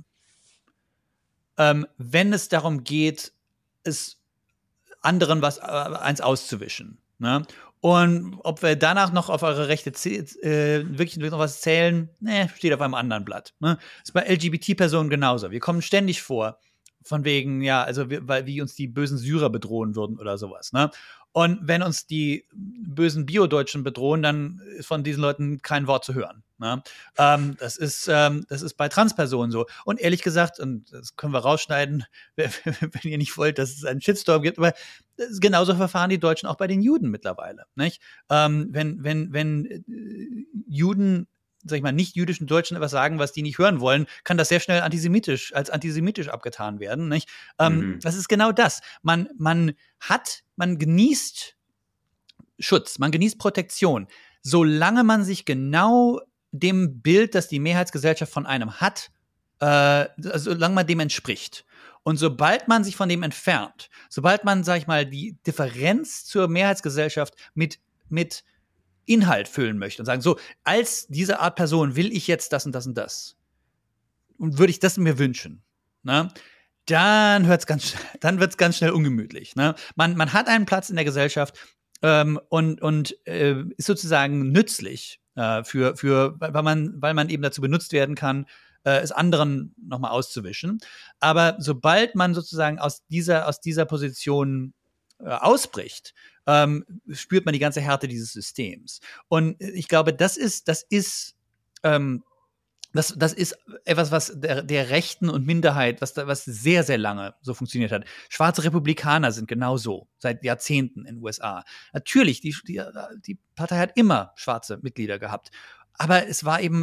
Speaker 2: ähm, wenn es darum geht, es anderen was äh, eins auszuwischen. Ne? Und ob wir danach noch auf eure Rechte äh, wirklich noch was zählen, ne, steht auf einem anderen Blatt. Ne? Das ist bei L G B T-Personen genauso. Wir kommen ständig vor, von wegen, ja, also wir, weil wie uns die bösen Syrer bedrohen würden oder sowas. Ne? Und wenn uns die bösen Bio-Deutschen bedrohen, dann ist von diesen Leuten kein Wort zu hören. Ne? Ähm, das ist, ähm, das ist bei Transpersonen so. Und ehrlich gesagt, und das können wir rausschneiden, wenn, wenn ihr nicht wollt, dass es einen Shitstorm gibt, aber genauso verfahren die Deutschen auch bei den Juden mittlerweile. Nicht? Ähm, wenn, wenn, wenn äh, Juden, sag ich mal, nicht jüdischen Deutschen etwas sagen, was die nicht hören wollen, kann das sehr schnell antisemitisch, als antisemitisch abgetan werden. Nicht? Ähm, mhm. Das ist genau das. Man, man hat, man genießt Schutz, man genießt Protektion, solange man sich genau dem Bild, das die Mehrheitsgesellschaft von einem hat, äh, solange man dem entspricht. Und sobald man sich von dem entfernt, sobald man, sag ich mal, die Differenz zur Mehrheitsgesellschaft mit, mit Inhalt füllen möchte und sagen, so, als diese Art Person will ich jetzt das und das und das. Und würde ich das mir wünschen, ne? Dann hört's ganz, dann wird's ganz schnell ungemütlich, ne? Man, man hat einen Platz in der Gesellschaft, ähm, und, und, äh, ist sozusagen nützlich, äh, für, für, weil man, weil man eben dazu benutzt werden kann, äh, es anderen nochmal auszuwischen. Aber sobald man sozusagen aus dieser, aus dieser Position äh, ausbricht, ähm, spürt man die ganze Härte dieses Systems. Und ich glaube, das ist, das ist, ähm, das, das ist etwas, was der, der Rechten und Minderheit, was, was sehr, sehr lange so funktioniert hat. Schwarze Republikaner sind genau so, seit Jahrzehnten in den U S A. Natürlich, die, die, die Partei hat immer schwarze Mitglieder gehabt. Aber es war eben,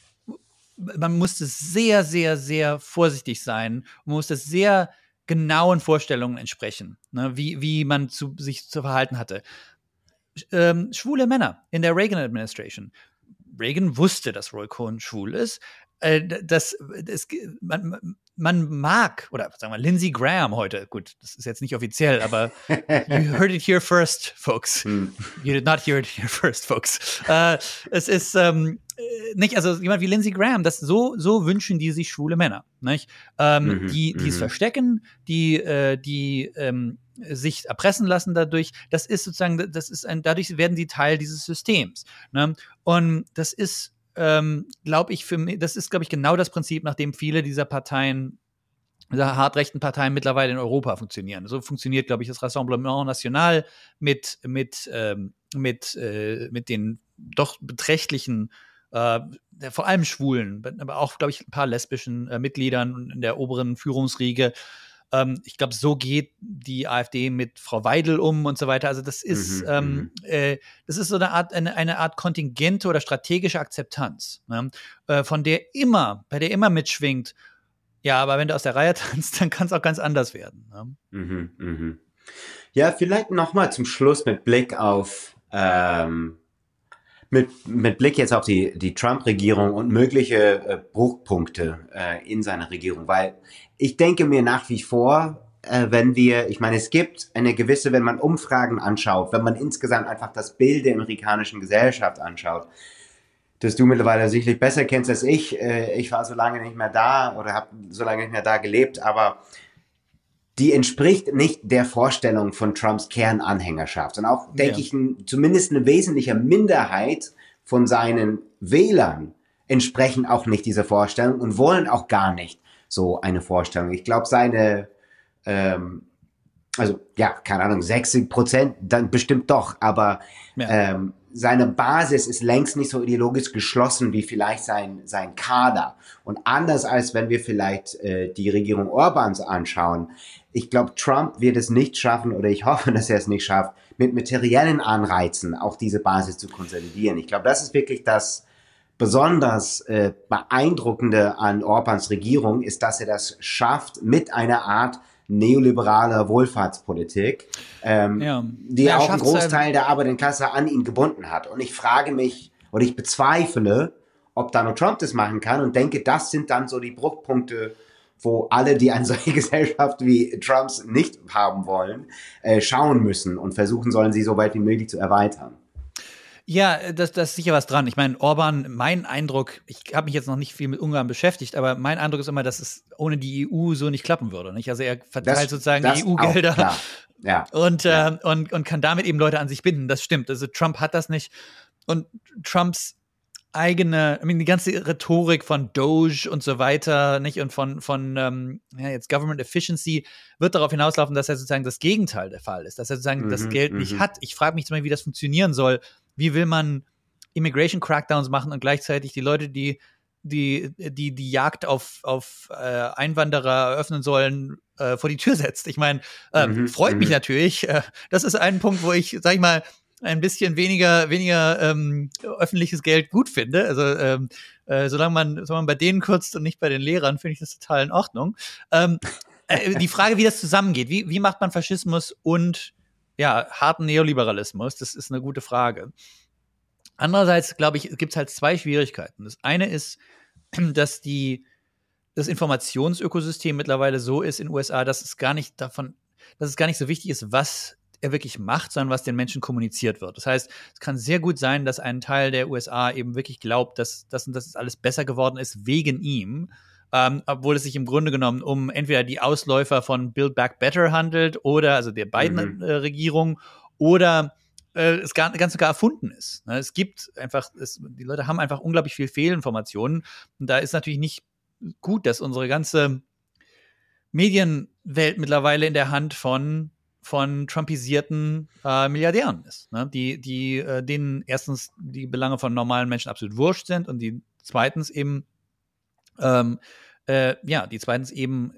Speaker 2: man musste sehr, sehr, sehr vorsichtig sein und musste sehr genauen Vorstellungen entsprechen, ne, wie, wie man zu, sich zu verhalten hatte. Ähm, schwule Männer in der Reagan-Administration. Reagan wusste, dass Roy Cohn schwul ist. Äh, das, das, man, man mag, oder sagen wir Lindsey Graham heute, gut, das ist jetzt nicht offiziell, aber you heard it here first, folks. You did not hear it here first, folks. Äh, es ist ähm, nicht, also jemand wie Lindsey Graham, das so, so wünschen die sich schwule Männer, nicht? Ähm, mhm, die, die es verstecken, die, äh, die ähm, sich erpressen lassen dadurch, das ist sozusagen, das ist ein, dadurch werden sie Teil dieses Systems. Ne? Und das ist, ähm, glaube ich, für mich, das ist, glaube ich, genau das Prinzip, nach dem viele dieser Parteien, dieser hart rechten Parteien mittlerweile in Europa funktionieren. So funktioniert, glaube ich, das Rassemblement National mit, mit, ähm, mit, äh, mit den doch beträchtlichen, äh, vor allem Schwulen, aber auch, glaube ich, ein paar lesbischen äh, Mitgliedern in der oberen Führungsriege. Ähm, ich glaube, so geht die AfD mit Frau Weidel um und so weiter. Also das ist, mhm, ähm, äh, das ist so eine Art, eine, eine Art kontingente oder strategische Akzeptanz, ne? äh, von der immer, bei der immer mitschwingt, ja, aber wenn du aus der Reihe tanzt, dann kann es auch ganz anders werden. Ne?
Speaker 1: Mhm, mhm. Ja, vielleicht nochmal zum Schluss mit Blick auf ähm Mit, mit Blick jetzt auf die, die Trump-Regierung und mögliche äh, Bruchpunkte äh, in seiner Regierung, weil ich denke mir nach wie vor, äh, wenn wir, ich meine, es gibt eine gewisse, wenn man Umfragen anschaut, wenn man insgesamt einfach das Bild der amerikanischen Gesellschaft anschaut, das du mittlerweile sicherlich besser kennst als ich. Äh, ich war so lange nicht mehr da oder habe so lange nicht mehr da gelebt, aber die entspricht nicht der Vorstellung von Trumps Kernanhängerschaft. Und auch, denke ja. ich, ein, zumindest eine wesentliche Minderheit von seinen Wählern entsprechen auch nicht dieser Vorstellung und wollen auch gar nicht so eine Vorstellung. Ich glaube, seine, ähm, also ja, keine Ahnung, sechzig Prozent, dann bestimmt doch, aber ja. ähm, seine Basis ist längst nicht so ideologisch geschlossen wie vielleicht sein, sein Kader. Und anders als wenn wir vielleicht äh, die Regierung Orbáns anschauen, ich glaube, Trump wird es nicht schaffen, oder ich hoffe, dass er es nicht schafft, mit materiellen Anreizen auch diese Basis zu konsolidieren. Ich glaube, das ist wirklich das besonders äh, Beeindruckende an Orbáns Regierung, ist, dass er das schafft mit einer Art neoliberaler Wohlfahrtspolitik, ähm, ja. die ja, auch einen Großteil der Arbeiterklasse an ihn gebunden hat. Und ich frage mich, oder ich bezweifle, ob Donald Trump das machen kann und denke, das sind dann so die Bruchpunkte, wo alle, die eine solche Gesellschaft wie Trumps nicht haben wollen, äh, schauen müssen und versuchen sollen, sie so weit wie möglich zu erweitern.
Speaker 2: Ja, das, das ist sicher was dran. Ich meine, Orban, mein Eindruck, ich habe mich jetzt noch nicht viel mit Ungarn beschäftigt, aber mein Eindruck ist immer, dass es ohne die E U so nicht klappen würde. Nicht? Also er verteilt
Speaker 1: Das,
Speaker 2: sozusagen
Speaker 1: das
Speaker 2: die E U-Gelder
Speaker 1: ja,
Speaker 2: und,
Speaker 1: ja.
Speaker 2: äh, und, und kann damit eben Leute an sich binden. Das stimmt. Also Trump hat das nicht. Und Trumps eigene, I mean, die ganze Rhetorik von Doge und so weiter, nicht, und von, von ähm, ja, jetzt Government Efficiency wird darauf hinauslaufen, dass er sozusagen das Gegenteil der Fall ist, dass er sozusagen
Speaker 1: Mhm,
Speaker 2: das Geld
Speaker 1: mhm.
Speaker 2: nicht hat. Ich frage mich zum Beispiel, wie das funktionieren soll. Wie will man Immigration Crackdowns machen und gleichzeitig die Leute, die die, die, die Jagd auf, auf äh, Einwanderer eröffnen sollen, äh, vor die Tür setzt? Ich meine, äh,
Speaker 1: Mhm,
Speaker 2: freut mich
Speaker 1: mhm.
Speaker 2: natürlich. Äh, das ist ein Punkt, wo ich, sag ich mal, ein bisschen weniger, weniger ähm, öffentliches Geld gut finde. Also ähm, äh, solange man, solange man bei denen kürzt und nicht bei den Lehrern, finde ich das total in Ordnung. Ähm, äh, die Frage, wie das zusammengeht, wie, wie macht man Faschismus und ja, harten Neoliberalismus, das ist eine gute Frage. Andererseits, glaube ich, gibt es halt zwei Schwierigkeiten. Das eine ist, dass die das Informationsökosystem mittlerweile so ist in den U S A, dass es gar nicht davon, dass es gar nicht so wichtig ist, was er wirklich macht, sondern was den Menschen kommuniziert wird. Das heißt, es kann sehr gut sein, dass ein Teil der U S A eben wirklich glaubt, dass das und das alles besser geworden ist wegen ihm, ähm, obwohl es sich im Grunde genommen um entweder die Ausläufer von Build Back Better handelt oder also der beiden
Speaker 1: Mhm.
Speaker 2: äh, Regierungen oder äh, es gar, ganz sogar erfunden ist. Ne? Es gibt einfach, es, die Leute haben einfach unglaublich viel Fehlinformationen und da ist natürlich nicht gut, dass unsere ganze Medienwelt mittlerweile in der Hand von von trumpisierten äh, Milliardären ist, ne? die, die äh, denen erstens die Belange von normalen Menschen absolut wurscht sind und die zweitens eben ähm, äh, ja, die zweitens eben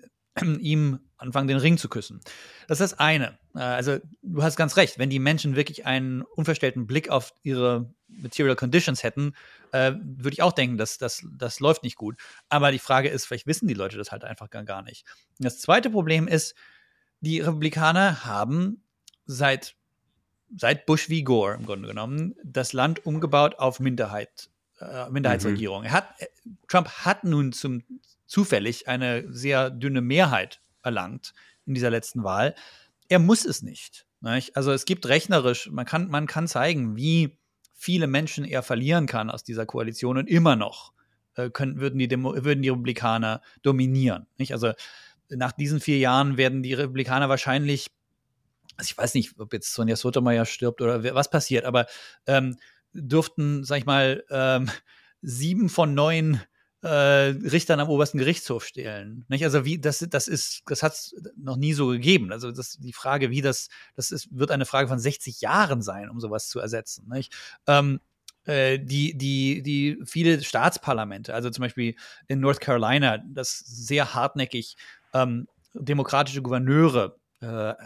Speaker 2: ihm anfangen, den Ring zu küssen. Das ist das eine. Äh, also du hast ganz recht, wenn die Menschen wirklich einen unverstellten Blick auf ihre Material Conditions hätten, äh, würde ich auch denken, dass das, das läuft nicht gut. Aber die Frage ist, vielleicht wissen die Leute das halt einfach gar, gar nicht. Und das zweite Problem ist, die Republikaner haben seit, seit Bush v. Gore im Grunde genommen das Land umgebaut auf Minderheit, äh, Minderheitsregierung. Er hat, Trump hat nun zum, zufällig eine sehr dünne Mehrheit erlangt in dieser letzten Wahl. Er muss es nicht. nicht? Also es gibt rechnerisch, man kann, man kann zeigen, wie viele Menschen er verlieren kann aus dieser Koalition und immer noch äh, können, würden, die Demo, würden die Republikaner dominieren. Nicht? Also nach diesen vier Jahren werden die Republikaner wahrscheinlich, also ich weiß nicht, ob jetzt Sonja Sotomayor stirbt oder was passiert, aber ähm, dürften, sag ich mal, ähm, sieben von neun äh, Richtern am obersten Gerichtshof stehlen. Nicht? Also wie das, das ist, das hat es noch nie so gegeben. Also das, die Frage, wie das, das ist, wird eine Frage von sechzig Jahren sein, um sowas zu ersetzen. Nicht? Ähm, die, die, die viele Staatsparlamente, also zum Beispiel in North Carolina, das sehr hartnäckig ähm, demokratische Gouverneure äh,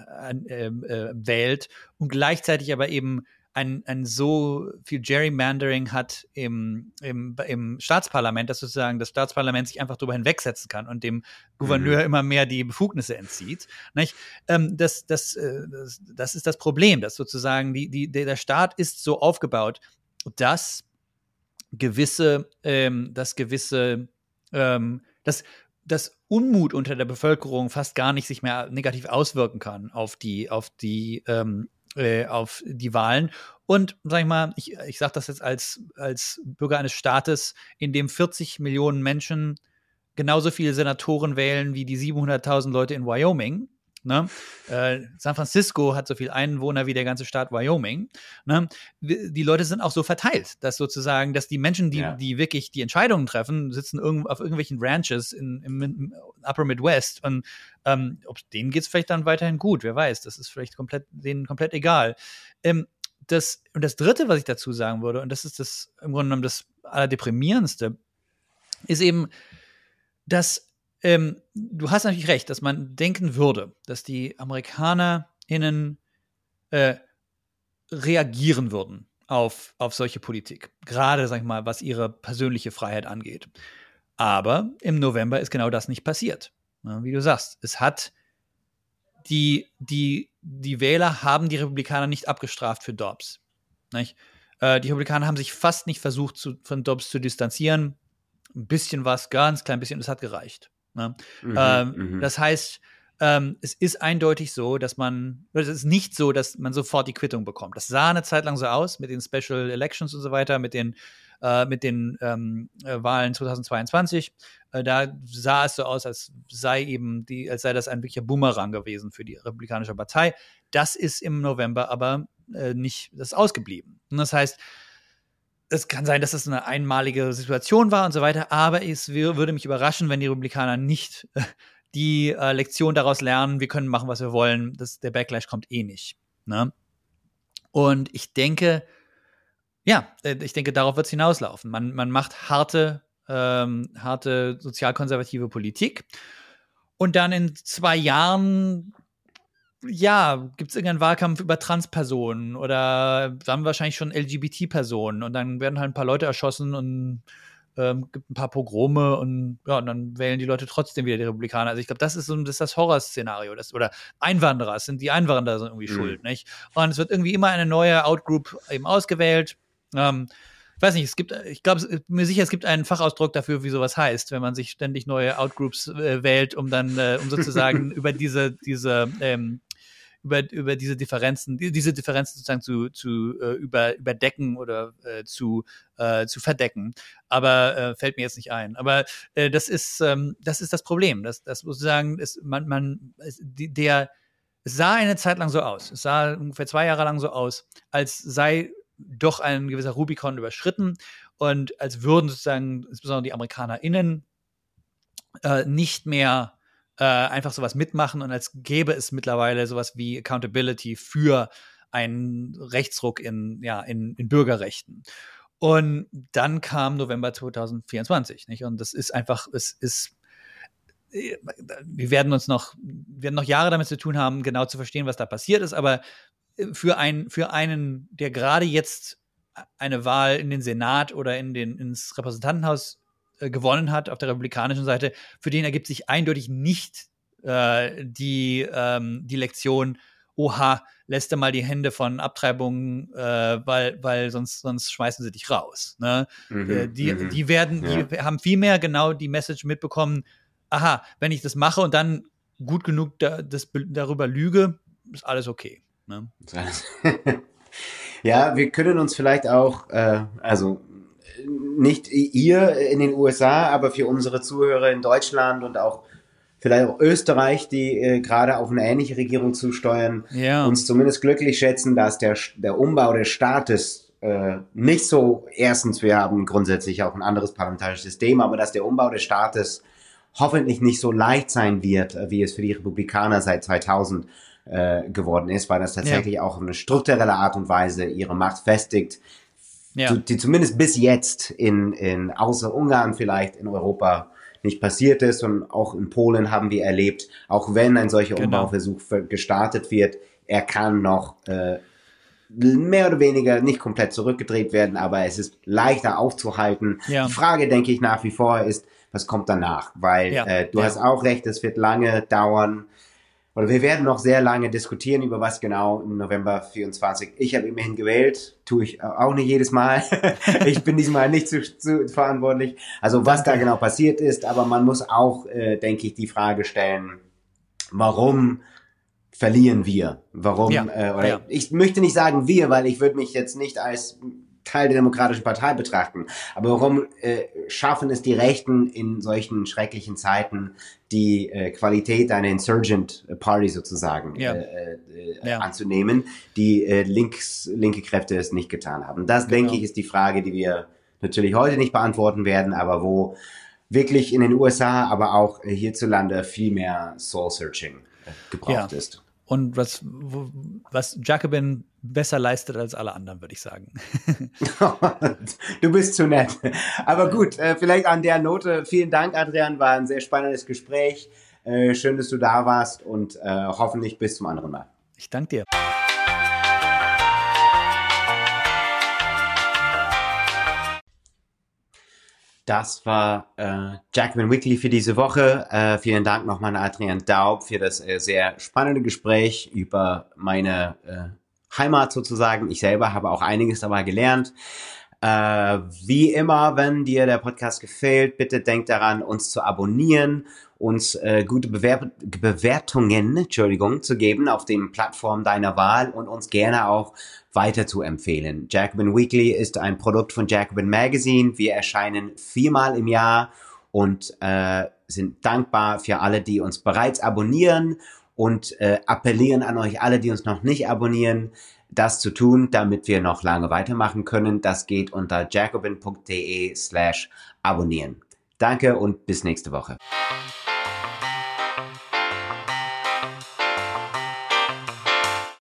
Speaker 2: äh, äh, wählt und gleichzeitig aber eben ein, ein so viel Gerrymandering hat im, im, im Staatsparlament, dass sozusagen das Staatsparlament sich einfach darüber hinwegsetzen kann und dem Gouverneur mhm. immer mehr die Befugnisse entzieht. Nicht? Ähm, das, das, äh, das, das ist das Problem, dass sozusagen die, die, der Staat ist so aufgebaut, dass gewisse, ähm, dass gewisse, ähm, dass, dass Unmut unter der Bevölkerung fast gar nicht sich mehr negativ auswirken kann auf die, auf die, ähm, äh, auf die Wahlen. Und sag ich mal, ich, ich sage das jetzt als, als Bürger eines Staates, in dem vierzig Millionen Menschen genauso viele Senatoren wählen wie die siebenhunderttausend Leute in Wyoming. Ne? Äh, San Francisco hat so viel Einwohner wie der ganze Staat Wyoming. Ne? Die Leute sind auch so verteilt, dass sozusagen, dass die Menschen, die, ja. die wirklich die Entscheidungen treffen, sitzen irgend, auf irgendwelchen Ranches in, im, im Upper Midwest und ähm, ob denen geht es vielleicht dann weiterhin gut, wer weiß, das ist vielleicht komplett, denen komplett egal. Ähm, das, und das Dritte, was ich dazu sagen würde, und das ist das im Grunde genommen das Allerdeprimierendste, ist eben, dass Ähm, du hast natürlich recht, dass man denken würde, dass die AmerikanerInnen äh, reagieren würden auf, auf solche Politik. Gerade, sag ich mal, was ihre persönliche Freiheit angeht. Aber im November ist genau das nicht passiert. Ja, wie du sagst, es hat die, die, die Wähler haben die Republikaner nicht abgestraft für Dobbs. Nicht? Äh, die Republikaner haben sich fast nicht versucht, zu, von Dobbs zu distanzieren. Ein bisschen was, ganz klein bisschen, das hat gereicht. Ne?
Speaker 1: Mhm,
Speaker 2: ähm,
Speaker 1: mhm.
Speaker 2: Das heißt, ähm, es ist eindeutig so, dass man, es ist nicht so, dass man sofort die Quittung bekommt. Das sah eine Zeit lang so aus mit den Special Elections und so weiter, mit den, äh, mit den ähm, äh, Wahlen zweitausendzweiundzwanzig. Äh, da sah es so aus, als sei eben die, als sei das ein wirklicher Boomerang gewesen für die Republikanische Partei. Das ist im November aber äh, nicht, das ist ausgeblieben. Und das heißt, es kann sein, dass das eine einmalige Situation war und so weiter, aber es würde mich überraschen, wenn die Republikaner nicht äh, die äh, Lektion daraus lernen, wir können machen, was wir wollen, das, der Backlash kommt eh nicht. Ne? Und ich denke, ja, ich denke, darauf wird es hinauslaufen. Man, man macht harte, ähm, harte sozialkonservative Politik und dann in zwei Jahren ja, gibt es irgendeinen Wahlkampf über Transpersonen oder dann wahrscheinlich schon L G B T-Personen und dann werden halt ein paar Leute erschossen und ähm, gibt ein paar Pogrome und ja, und dann wählen die Leute trotzdem wieder die Republikaner. Also ich glaube, das ist so das, ist das Horrorszenario. Das, oder Einwanderer, es sind die Einwanderer sind irgendwie mhm. schuld, nicht? Und es wird irgendwie immer eine neue Outgroup eben ausgewählt. Ähm, ich weiß nicht, es gibt, ich glaube, mir sicher, es gibt einen Fachausdruck dafür, wie sowas heißt, wenn man sich ständig neue Outgroups äh, wählt, um dann, äh, um sozusagen über diese, diese ähm, über, über diese Differenzen, diese Differenzen sozusagen zu, zu äh, über, überdecken oder äh, zu, äh, zu verdecken. Aber äh, fällt mir jetzt nicht ein. Aber äh, das ist, ähm, das ist das Problem. Das, das sozusagen ist, man, man, die, der, es sah eine Zeit lang so aus. Es sah ungefähr zwei Jahre lang so aus, als sei doch ein gewisser Rubikon überschritten und als würden sozusagen insbesondere die AmerikanerInnen äh, nicht mehr Äh, einfach sowas mitmachen und als gäbe es mittlerweile sowas wie Accountability für einen Rechtsruck in, ja, in, in Bürgerrechten. Und dann kam November zweitausendvierundzwanzig, nicht? Und das ist einfach, es ist, wir werden uns noch, wir werden noch Jahre damit zu tun haben, genau zu verstehen, was da passiert ist, aber für, ein, für einen, der gerade jetzt eine Wahl in den Senat oder in den, ins Repräsentantenhaus gewonnen hat auf der republikanischen Seite, für den ergibt sich eindeutig nicht äh, die, ähm, die Lektion, oha, lässt du mal die Hände von Abtreibungen, äh, weil, weil sonst, sonst schmeißen sie dich raus. Ne? Mhm, äh, die, mhm. die werden, ja. die haben viel mehr genau die Message mitbekommen, aha, wenn ich das mache und dann gut genug da, das, darüber lüge, ist alles okay. Ne?
Speaker 1: Ja, wir können uns vielleicht auch, äh, also nicht ihr in den U S A, aber für unsere Zuhörer in Deutschland und auch vielleicht auch Österreich, die äh, gerade auf eine ähnliche Regierung zusteuern, ja. uns zumindest glücklich schätzen, dass der, der Umbau des Staates äh, nicht so, erstens, wir haben grundsätzlich auch ein anderes parlamentarisches System, aber dass der Umbau des Staates hoffentlich nicht so leicht sein wird, wie es für die Republikaner seit zweitausend äh, geworden ist, weil das tatsächlich ja. auch auf eine strukturelle Art und Weise ihre Macht festigt, ja. die zumindest bis jetzt in, in außer Ungarn vielleicht in Europa nicht passiert ist, und auch in Polen haben wir erlebt, auch wenn ein solcher genau. Umbauversuch gestartet wird, er kann noch äh, mehr oder weniger nicht komplett zurückgedreht werden, aber es ist leichter aufzuhalten. Ja. Die Frage, denke ich, nach wie vor ist, was kommt danach? Weil ja. äh, du ja. hast auch recht, es wird lange dauern, oder wir werden noch sehr lange diskutieren über was genau im November vierundzwanzig. Ich habe immerhin gewählt, tue ich auch nicht jedes Mal. Ich bin diesmal nicht zu, zu verantwortlich. Also was da genau passiert ist, aber man muss auch, äh, denke ich, die Frage stellen, warum verlieren wir? Warum? Ja, äh, oder ja. Ich möchte nicht sagen wir, weil ich würde mich jetzt nicht als Teil der Demokratischen Partei betrachten. Aber warum äh, schaffen es die Rechten in solchen schrecklichen Zeiten, die äh, Qualität einer Insurgent Party sozusagen ja. äh, äh, ja. anzunehmen, die äh, links, linke Kräfte es nicht getan haben? Das, genau. denke ich, ist die Frage, die wir natürlich heute nicht beantworten werden, aber wo wirklich in den U S A, aber auch äh, hierzulande viel mehr Soul-Searching äh, gebraucht ja. ist.
Speaker 2: Und was, was Jacobin besser leistet als alle anderen, würde ich sagen.
Speaker 1: Du bist zu nett. Aber gut, äh, vielleicht an der Note. Vielen Dank, Adrian. War ein sehr spannendes Gespräch. Äh, schön, dass du da warst und äh, hoffentlich bis zum anderen Mal.
Speaker 2: Ich danke dir.
Speaker 1: Das war äh, Jacobin Weekly für diese Woche. Äh, vielen Dank nochmal an Adrian Daub für das äh, sehr spannende Gespräch über meine äh, Heimat sozusagen. Ich selber habe auch einiges dabei gelernt. Äh, wie immer, wenn dir der Podcast gefällt, bitte denk daran, uns zu abonnieren uns äh, gute Bewer Bewertungen, Entschuldigung, zu geben auf den Plattformen deiner Wahl und uns gerne auch weiter zu empfehlen. Jacobin Weekly ist ein Produkt von Jacobin Magazine. Wir erscheinen viermal im Jahr und äh, sind dankbar für alle, die uns bereits abonnieren und äh, appellieren an euch alle, die uns noch nicht abonnieren, das zu tun, damit wir noch lange weitermachen können. Das geht unter jacobin punkt de slash abonnieren. Danke und bis nächste Woche.